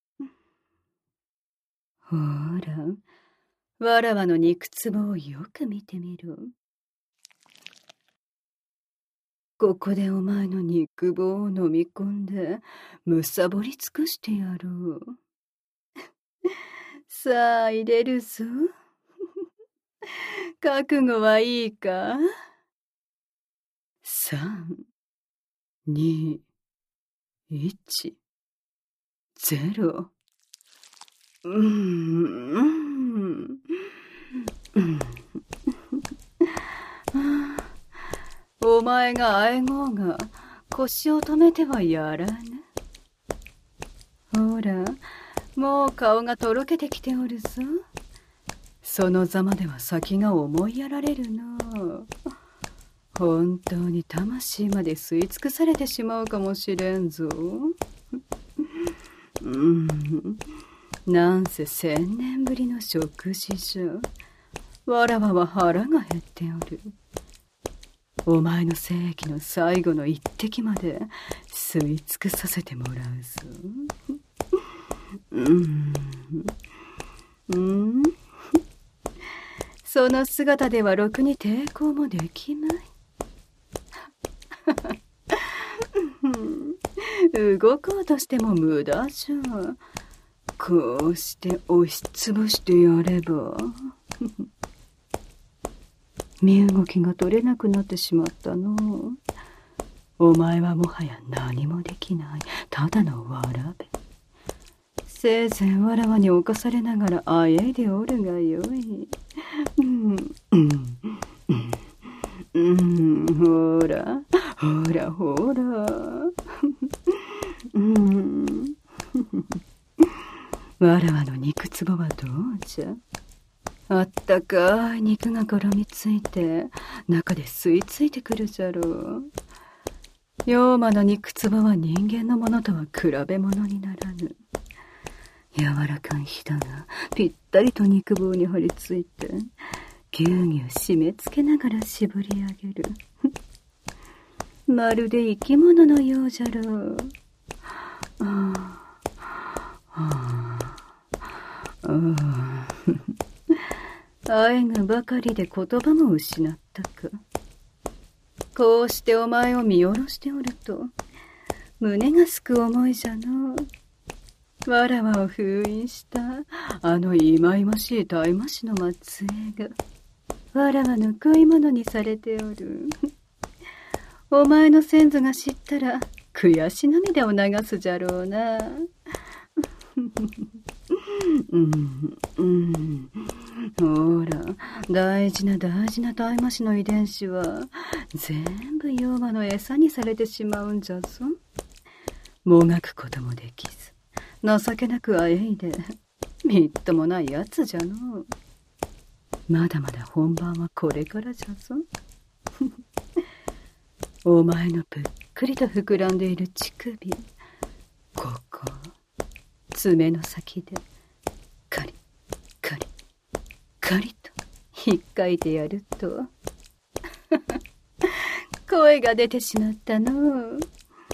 ほら、わらわの肉壺をよく見てみろ。ここでお前の肉棒を飲み込んで、むさぼり尽くしてやろう。さあ、入れるぞ。覚悟はいいか？ 3、2、1、0。お前があえごうが腰を止めてはやらぬ。ほら、もう顔がとろけてきておるぞ。そのざまでは先が思いやられるの。本当に魂まで吸い尽くされてしまうかもしれんぞ。なんせ1000年ぶりの食事じゃ。わらわは腹が減っておる。お前の精液の最後の一滴まで吸い尽くさせてもらうぞ。その姿ではろくに抵抗もできまい。動こうとしても無駄じゃ。こうして押しつぶしてやれば。身動きが取れなくなってしまったの。お前はもはや何もできない、ただのわらべ。せいぜいわらわに侵されながらあえいでおるがよい。ほら、ほら、ほら。わらわの肉壺はどうじゃ？あったかい肉が絡みついて、中で吸い付いてくるじゃろう。妖魔の肉壺は人間のものとは比べ物にならぬ。柔らかいひだがぴったりと肉棒に張り付いて、ぎゅうぎゅう締め付けながら絞り上げる。まるで生き物のようじゃろう。あえぐばかりで言葉も失ったか。こうしてお前を見下ろしておると、胸がすく思いじゃの。わらわを封印したあの忌々しい大魔師の末裔が、わらわの食い物にされておる。お前の先祖が知ったら、悔し涙を流すじゃろうな。ほら、大事な大事な大魔師の遺伝子は全部妖魔の餌にされてしまうんじゃぞ。もがくこともできず、情けなくあえいで、みっともないやつじゃの。まだまだ本番はこれからじゃぞ。お前のぷっくりと膨らんでいる乳首、ここ爪の先でカリカリカリと引っかいてやると声が出てしまったの。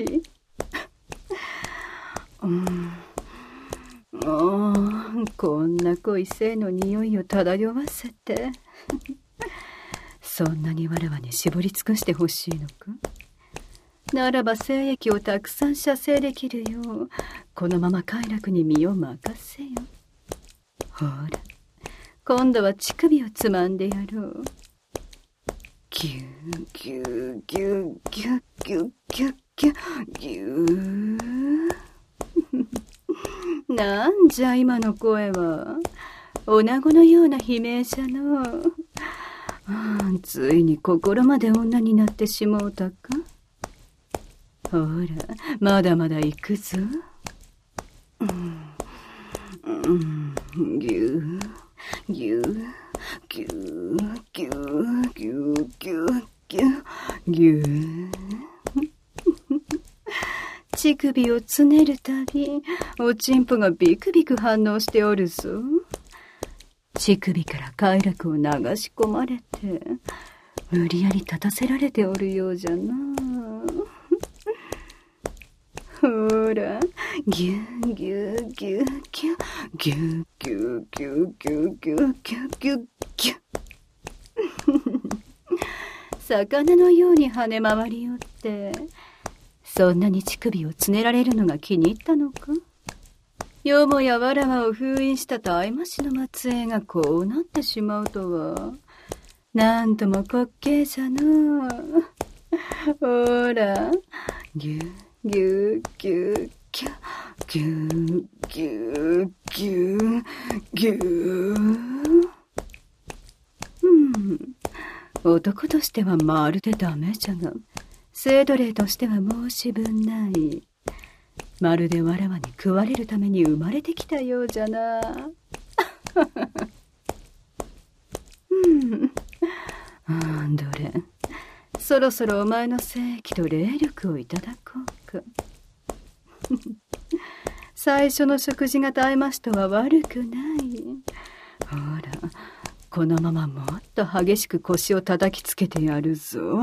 り。こんな濃い性の匂いを漂わせてそんなにわらわに絞り尽くしてほしいのか。ならば精液をたくさん射精できるようこのまま快楽に身を任せよ。ほら今度は乳首をつまんでやろう。ギューギューギューギューギューギューギューギューなんじゃ今の声は。女子のような悲鳴じゃの。ついに心まで女になってしもうたか。ほらまだまだ行くぞ。ぎゅーぎゅーぎゅーぎゅーぎゅーぎゅーぎゅーぎゅー。乳首をつねるたびおちんぽがビクビク反応しておるぞ。乳首から快楽を流し込まれて無理やり立たせられておるようじゃな。ほらギューギューギューギューギューギューギューギューギューギューギューギュー魚のように跳ね回りよってそんなに乳首をつねられるのが気に入ったのか。よもやわらわを封印した大魔師の末裔がこうなってしまうとはなんとも滑稽じゃの。ほらギューギューギューギューギューギューギューギュー。男としてはまるでダメじゃが性奴隷としては申し分ない。まるでわらわに食われるために生まれてきたようじゃな。どれそろそろお前の精液と霊力をいただこうか。最初の食事が大魔師とは悪くない。ほらこのままもっと激しく腰を叩きつけてやるぞ。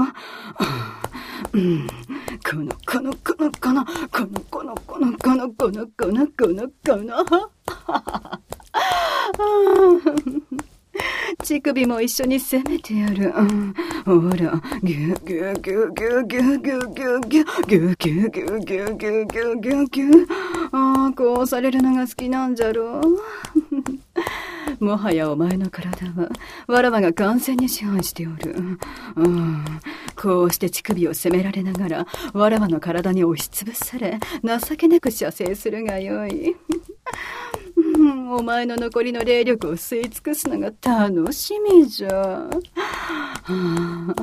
乳首も一緒に攻めてやる。ほらギューギューギューギューギューギューギューギューギューギューギューギューギューギューギューギュー。こうされるのが好きなんじゃろう。もはやお前の体はわらわが完全に支配しておる。こうして乳首を責められながらわらわの体に押しつぶされ情けなく射精するがよい。お前の残りの霊力を吸い尽くすのが楽しみじゃ。ほら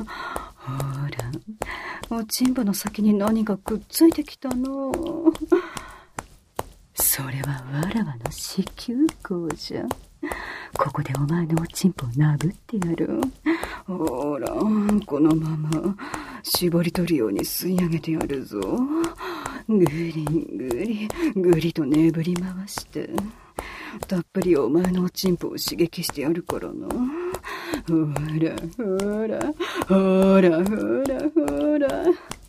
おちんぽの先に何かくっついてきたの。 それはわらわの子宮口じゃ。ここでお前のおちんぽを殴ってやる。ほら、このまま絞り取るように吸い上げてやるぞ。ぐりぐりぐりとねぶり回してたっぷりお前のおちんぽを刺激してやるからな。ほらほらほらほらほら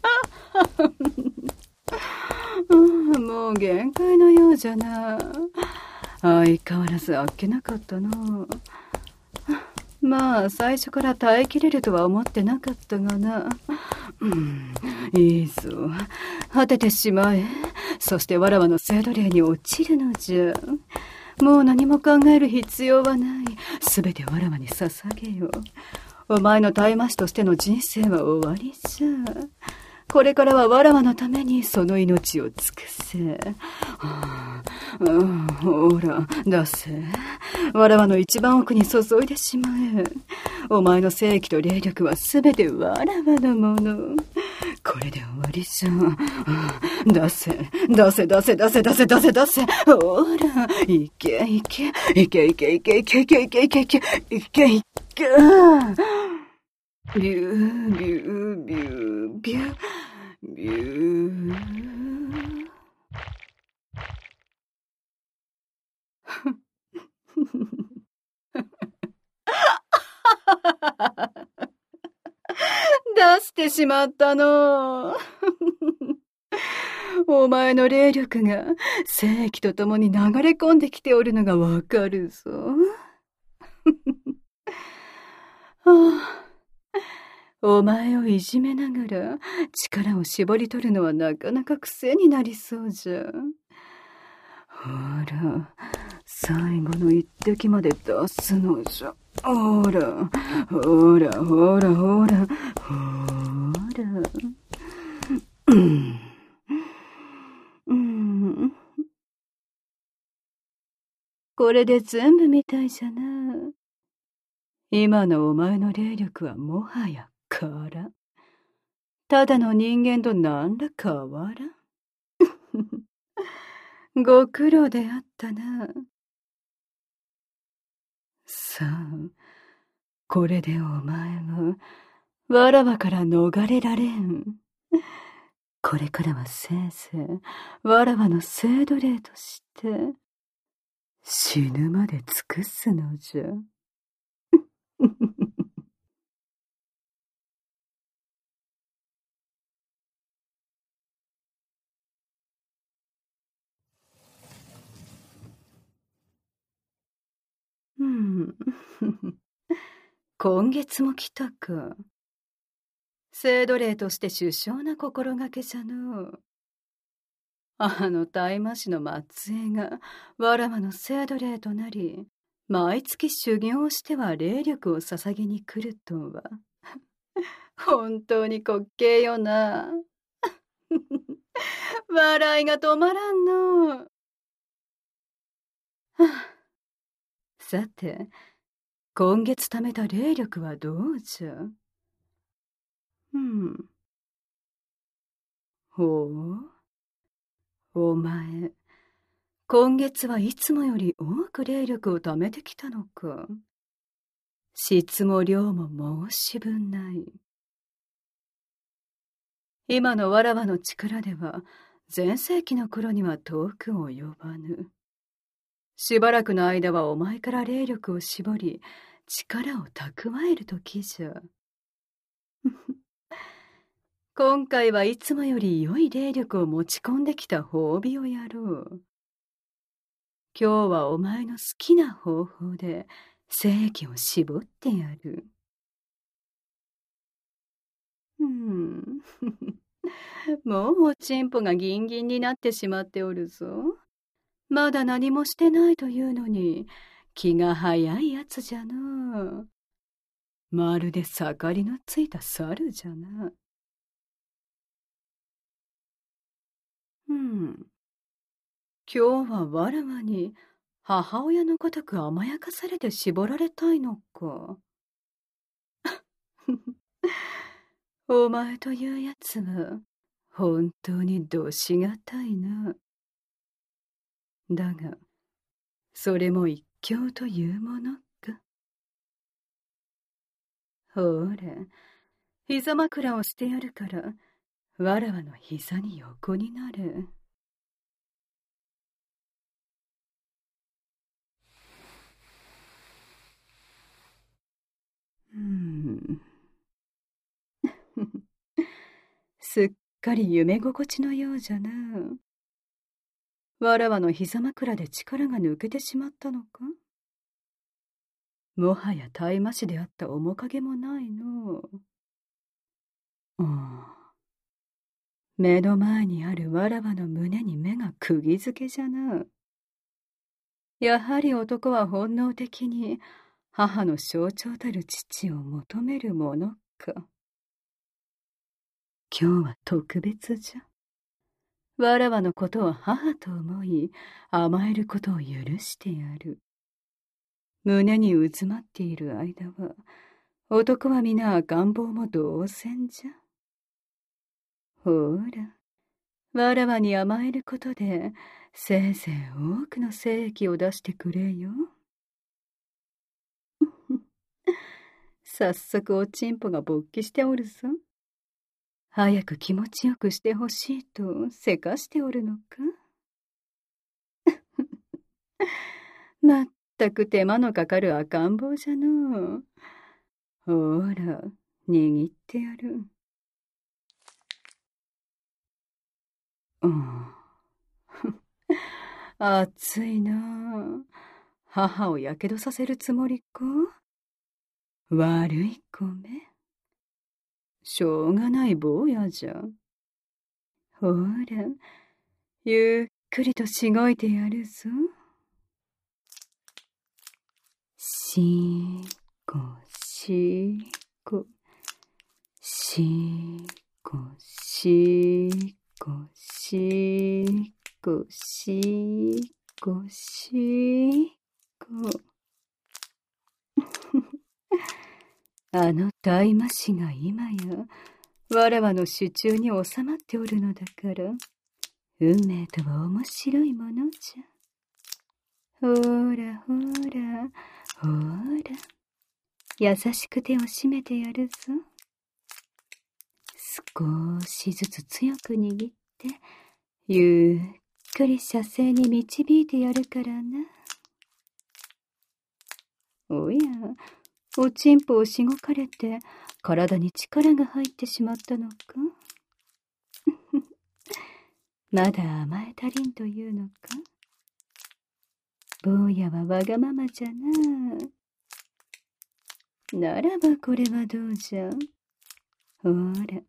もう限界のようじゃな。相変わらずあっけなかったな。まあ最初から耐えきれるとは思ってなかったがな。いいぞ、果ててしまえ。そしてわらわの聖奴隷に落ちるのじゃ。もう何も考える必要はない。すべてわらわに捧げよ。お前の大魔師としての人生は終わりじゃ。これからはわらわのためにその命を尽くせ。ほら、出せ。わらわの一番奥に注いでしまえ。お前の精液と霊力はすべてわらわのもの。これで終わりじゃ。出せ、出せ、出せ、出せ、出せ、出せ、出せ。ほら、いけ、いけ、いけ、いけ、いけ、いけ、いけ、いけ、いけ、いけ、いけ、いけ。ビュー、ビュー、ビュー、ビュー、ビュー。出してしまったの。お前の霊力が精液とともに流れ込んできておるのがわかるぞ。お前をいじめながら力を絞り取るのはなかなか癖になりそうじゃ。ほら、最後の一滴まで出すのじゃ。ほら、ほら、ほら、ほら、ほら。これで全部みたいじゃな。今のお前の霊力はもはや空。ただの人間と何ら変わらん。ご苦労であったな。さあ、これでお前はわらわから逃れられん。これからはせいぜいわらわの聖奴隷として死ぬまで尽くすのじゃ。今月も来たか。聖奴隷として殊勝な心がけじゃの。あの大魔師の末裔がわらわの聖奴隷となり、毎月修行をしては霊力を捧げに来るとは。本当に滑稽よな。笑いが止まらんの。さて、今月貯めた霊力はどうじゃ。ほう。お前、今月はいつもより多く霊力を貯めてきたのか。質も量も申し分ない。今のわらわの力では、前世紀の頃には遠く及ばぬ。しばらくの間はお前から霊力を絞り、力を蓄える時じゃ。今回はいつもより良い霊力を持ち込んできた褒美をやろう。今日はお前の好きな方法で精液を絞ってやる。もうおちんぽがギンギンになってしまっておるぞ。まだ何もしてないというのに気が早いやつじゃな。まるで盛りのついた猿じゃな。今日はわらわに母親のごとく甘やかされて絞られたいのか。お前というやつは本当にどしがたいな。 だが、それも一興というものか。ほら、膝枕をしてやるから、わらわの膝に横になる。すっかり夢心地のようじゃな。わらわの膝枕で力が抜けてしまったのか？もはや大麻師であった面影もないの。目の前にあるわらわの胸に目が釘付けじゃな。やはり男は本能的に母の象徴たる父を求めるものか。今日は特別じゃ。わらわのことを母と思い、甘えることを許してやる。胸に渦まっている間は、男は皆赤ん坊も同然じゃ。ほら、わらわに甘えることで、せいぜい多くの精液を出してくれよ。早速おちんぽが勃起しておるぞ。早く気持ちよくしてほしいとせかしておるのか。まったく手間のかかる赤ん坊じゃのう。ほら、握ってやる。熱いなあ。母をやけどさせるつもりか？悪い米。しょうがない坊やじゃ。ほら、ゆっくりとしごいてやるぞ。しこしこ、しこしこしこしこしこ。あの大麻師が今やわらわの手中に収まっておるのだから、運命とは面白いものじゃ。ほらほらほら、優しく手を締めてやるぞ。少しずつ強く握って、ゆっくり射精に導いてやるからな。おや、おちんぽをしごかれて、体に力が入ってしまったのか？まだ甘え足りんというのか？坊やはわがままじゃな。ならばこれはどうじゃ。ほら。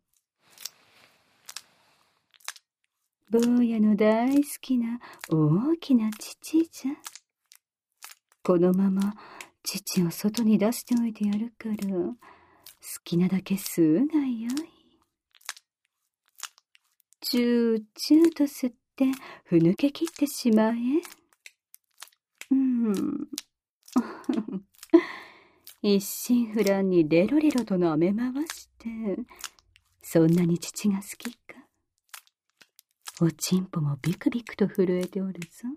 坊やの大好きな大きな乳じゃ。このまま乳を外に出しておいてやるから、好きなだけ吸うがよい。チューチューと吸ってふぬけ切ってしまえ。一心不乱にレロレロと舐め回して、そんなに乳が好きか。おちんぽもビクビクと震えておるぞ。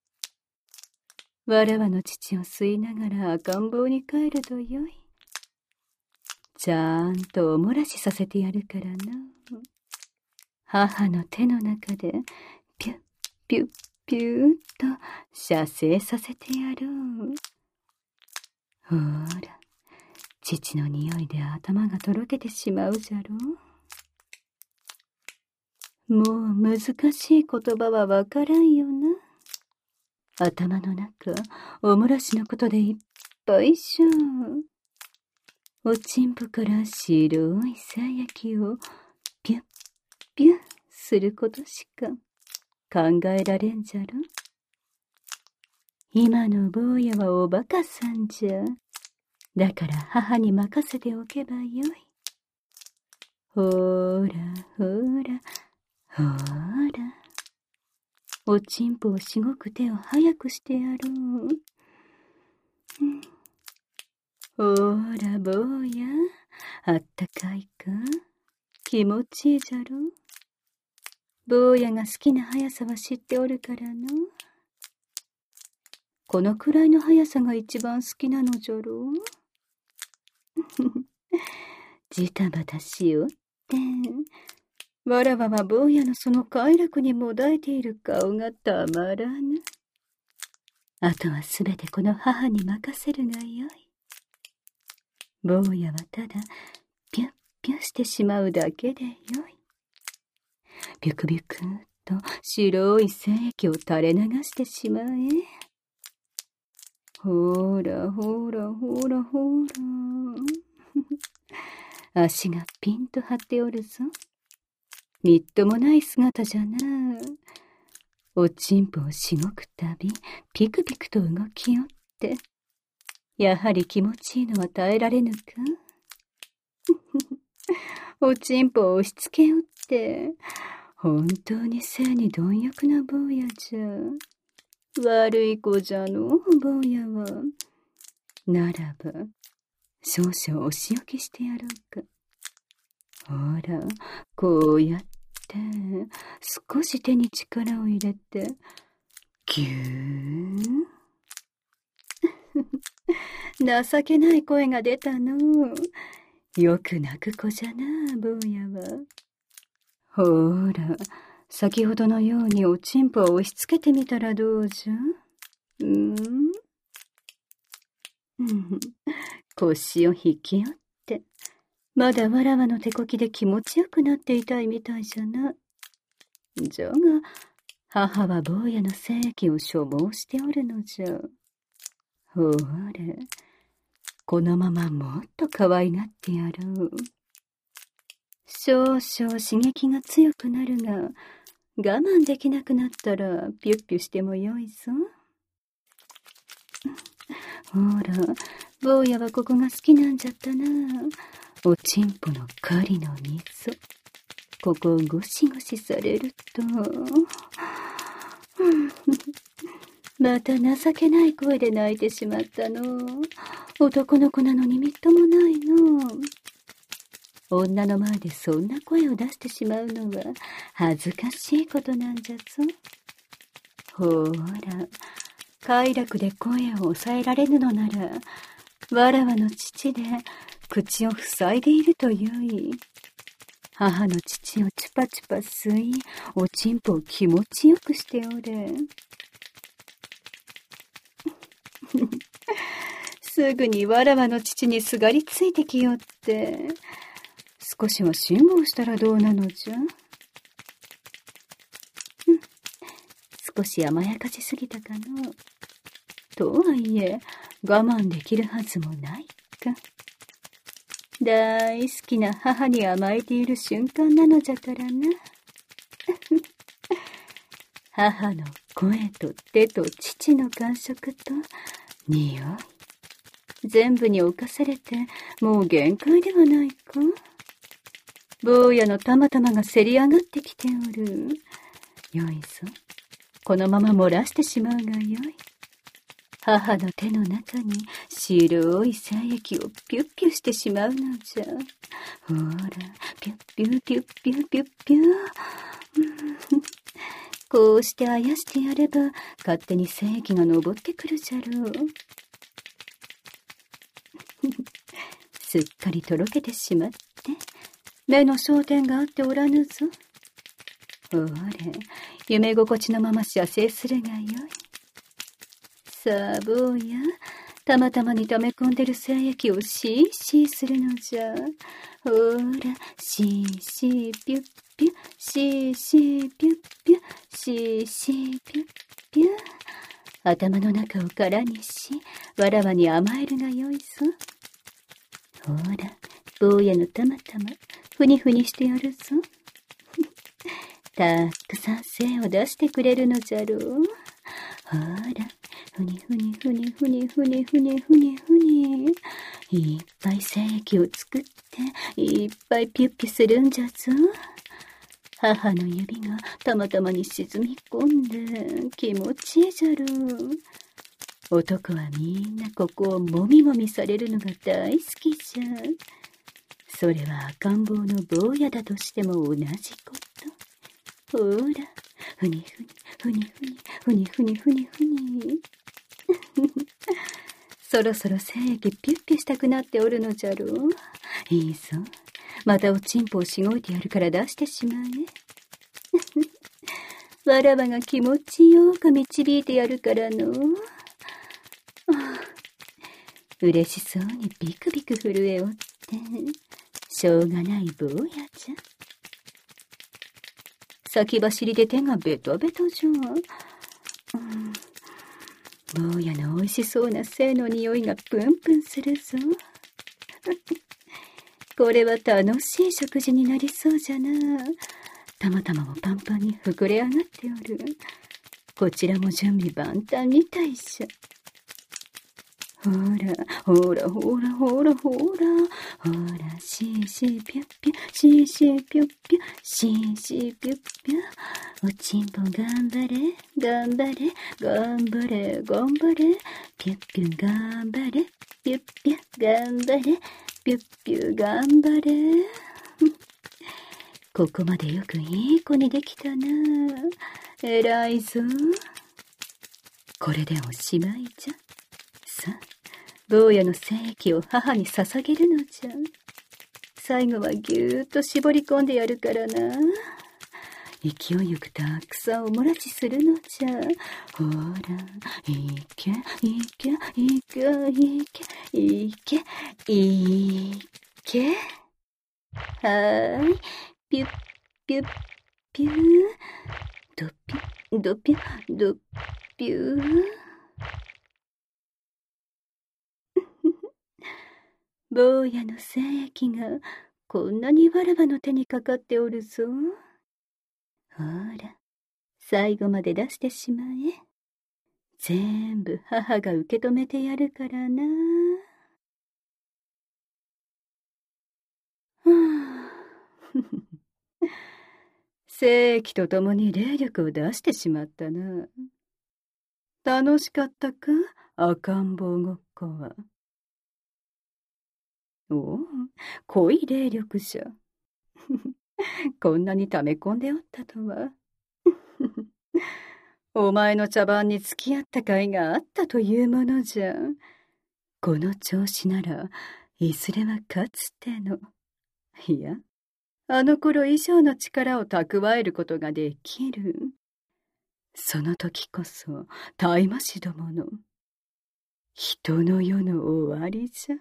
わらわの乳を吸いながら赤ん坊に帰るとよい。ちゃんとおもらしさせてやるからな。母の手の中でピュッピュッピューっと射精させてやろう。ほら、乳の匂いで頭がとろけてしまうじゃろう。もう難しい言葉はわからんよな。頭の中、おもらしのことでいっぱいじゃ。おちんぽから白いさやきをピュッピュッすることしか考えられんじゃろ。今の坊やはおバカさんじゃ。だから母に任せておけばよい。ほらほらほら、おちんぽをしごく手を早くしてやろう。ほら坊や、あったかいか？気持ちいいじゃろ。坊やが好きな速さは知っておるからの。 このくらいの速さが一番好きなのじゃろう。ジタバタしよって。わらわは坊やのその快楽にもだえている顔がたまらぬ。あとはすべてこの母に任せるがよい。坊やはただピュッピュッしてしまうだけでよい。ビュクビュクっと白い精液を垂れ流してしまえ。ほらほらほらほら。足がピンと張っておるぞ。みっともない姿じゃな。おちんぽをしごくたび、ピクピクと動きよって。やはり気持ちいいのは耐えられぬか。おちんぽを押しつけよって。本当に性に貪欲な坊やじゃ。悪い子じゃの、坊やは。ならば、少々お仕置きしてやろうか。ほら、こうやって、少し手に力を入れて、ぎゅーん。情けない声が出たの。よく泣く子じゃな、坊やは。ほら、先ほどのようにおちんぽを押し付けてみたらどうじゃ？腰を引き寄って、まだわらわの手こきで気持ちよくなっていたいみたいじゃな。じゃが、母は坊やの精液を所望しておるのじゃ。ほれ、このままもっと可愛がってやろう。少々刺激が強くなるが、我慢できなくなったらピュッピュしてもよいぞ。ほら、坊やはここが好きなんじゃったな。おちんぽの狩りの溝。ここをゴシゴシされると。また情けない声で泣いてしまったの。男の子なのにみっともないの。女の前でそんな声を出してしまうのは恥ずかしいことなんじゃぞ。ほら、快楽で声を抑えられぬのなら、わらわの乳で口を塞いでいるとよい。母の乳をチュパチュパ吸い、おちんぽを気持ちよくしておれ。すぐにわらわの乳にすがりついてきよって。少しは辛抱したらどうなのじゃ。少し甘やかしすぎたかの。とはいえ、我慢できるはずもないか。大好きな母に甘えている瞬間なのじゃからな。母の声と手と父の感触と匂い。全部に侵されて、もう限界ではないか。坊やのたまたまがせり上がってきておる。よいぞ。このまま漏らしてしまうがよい。母の手の中に白い精液をピュッピュしてしまうのじゃ。ほら、ピュッピュピュッピュピュッピュ。こうしてあやしてやれば、勝手に精液が昇ってくるじゃろう。すっかりとろけてしまって、目の焦点があっておらぬぞ。ほれ、夢心地のまま射精するがよい。さあ、坊や、たまたまに溜め込んでる精液をシーシーするのじゃ。ほら、シーシーピュッピュ、シーシーピュッピュ、シーシーピュッピュ。頭の中を空にし、わらわに甘えるがよいぞ。ほら、坊やのたまたま、ふにふにしてやるぞ。たくさん精を出してくれるのじゃろう。ほら、ふにふにふにふにふにふにふにふに。いっぱい精液を作って、いっぱいピュッピュするんじゃぞ。母の指がたまたまに沈み込んで、気持ちいいじゃろう。男はみんなここをもみもみされるのが大好きじゃ。それは赤ん坊の坊やだとしても同じこと。ほら、ふにふに、ふにふに、ふにふにふにふに。 そろそろ精液ピュッピュしたくなっておるのじゃろう。いいぞ。またおちんぽをしごいてやるから出してしまえ。わらわが気持ちよく導いてやるからの。嬉しそうにビクビク震えおって、しょうがない坊やじゃ。先走りで手がベトベトじゃ。坊やの美味しそうな精の匂いがプンプンするぞ。これは楽しい食事になりそうじゃな。たまたまもパンパンに膨れ上がっておる。こちらも準備万端みたいしゃ。ほら、ほら、ほら、ほら、ほら、ほら、シーシーピュッピュ、シーシーピュッピュ、シーシーピュッピュ。おちんぽ頑張れ、頑張れ、頑張れ、頑張れ、ピュッピュ頑張れ、ピュッピュ頑張れ、ピュッピュ頑張れ。ここまでよくいい子にできたな。偉いぞ。これでおしまいじゃ。さあ、坊やの精液を母に捧げるのじゃ。最後はぎゅーっと絞り込んでやるからな。勢いよくたくさんおもらしするのじゃ。ほら、いけ、いけ、いけ、いけ、いけ、いけ。はーい。ピュッ、ピュッ、ピュー。ドピュ、ドピュ、ドピュー。坊やの精液がこんなにわらわの手にかかっておるぞ。ほら、最後まで出してしまえ。全部母が受け止めてやるからな。精液とともに霊力を出してしまったな。楽しかったか、赤ん坊ごっこは。おう、濃い霊力じゃ。こんなに溜め込んでおったとは。お前の茶番に付き合った甲斐があったというものじゃ。この調子なら、いずれはかつての、いや、あの頃以上の力を蓄えることができる。その時こそ、大魔師どもの、人の世の終わりじゃ。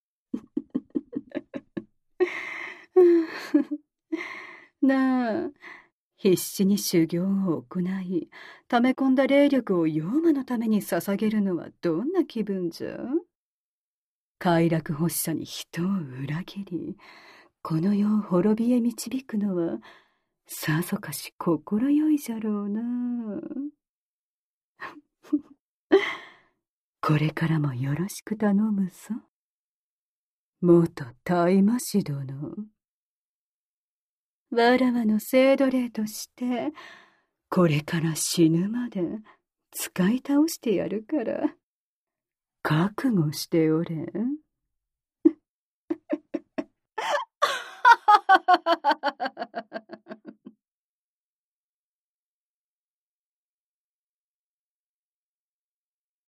なあ、必死に修行を行い、溜め込んだ霊力を妖魔のために捧げるのはどんな気分じゃ？快楽欲しさに人を裏切り、この世を滅びへ導くのは、さぞかし心よいじゃろうな。これからもよろしく頼むぞ。元大魔師殿。わらわの生奴隷として、これから死ぬまで使い倒してやるから、覚悟しておれん。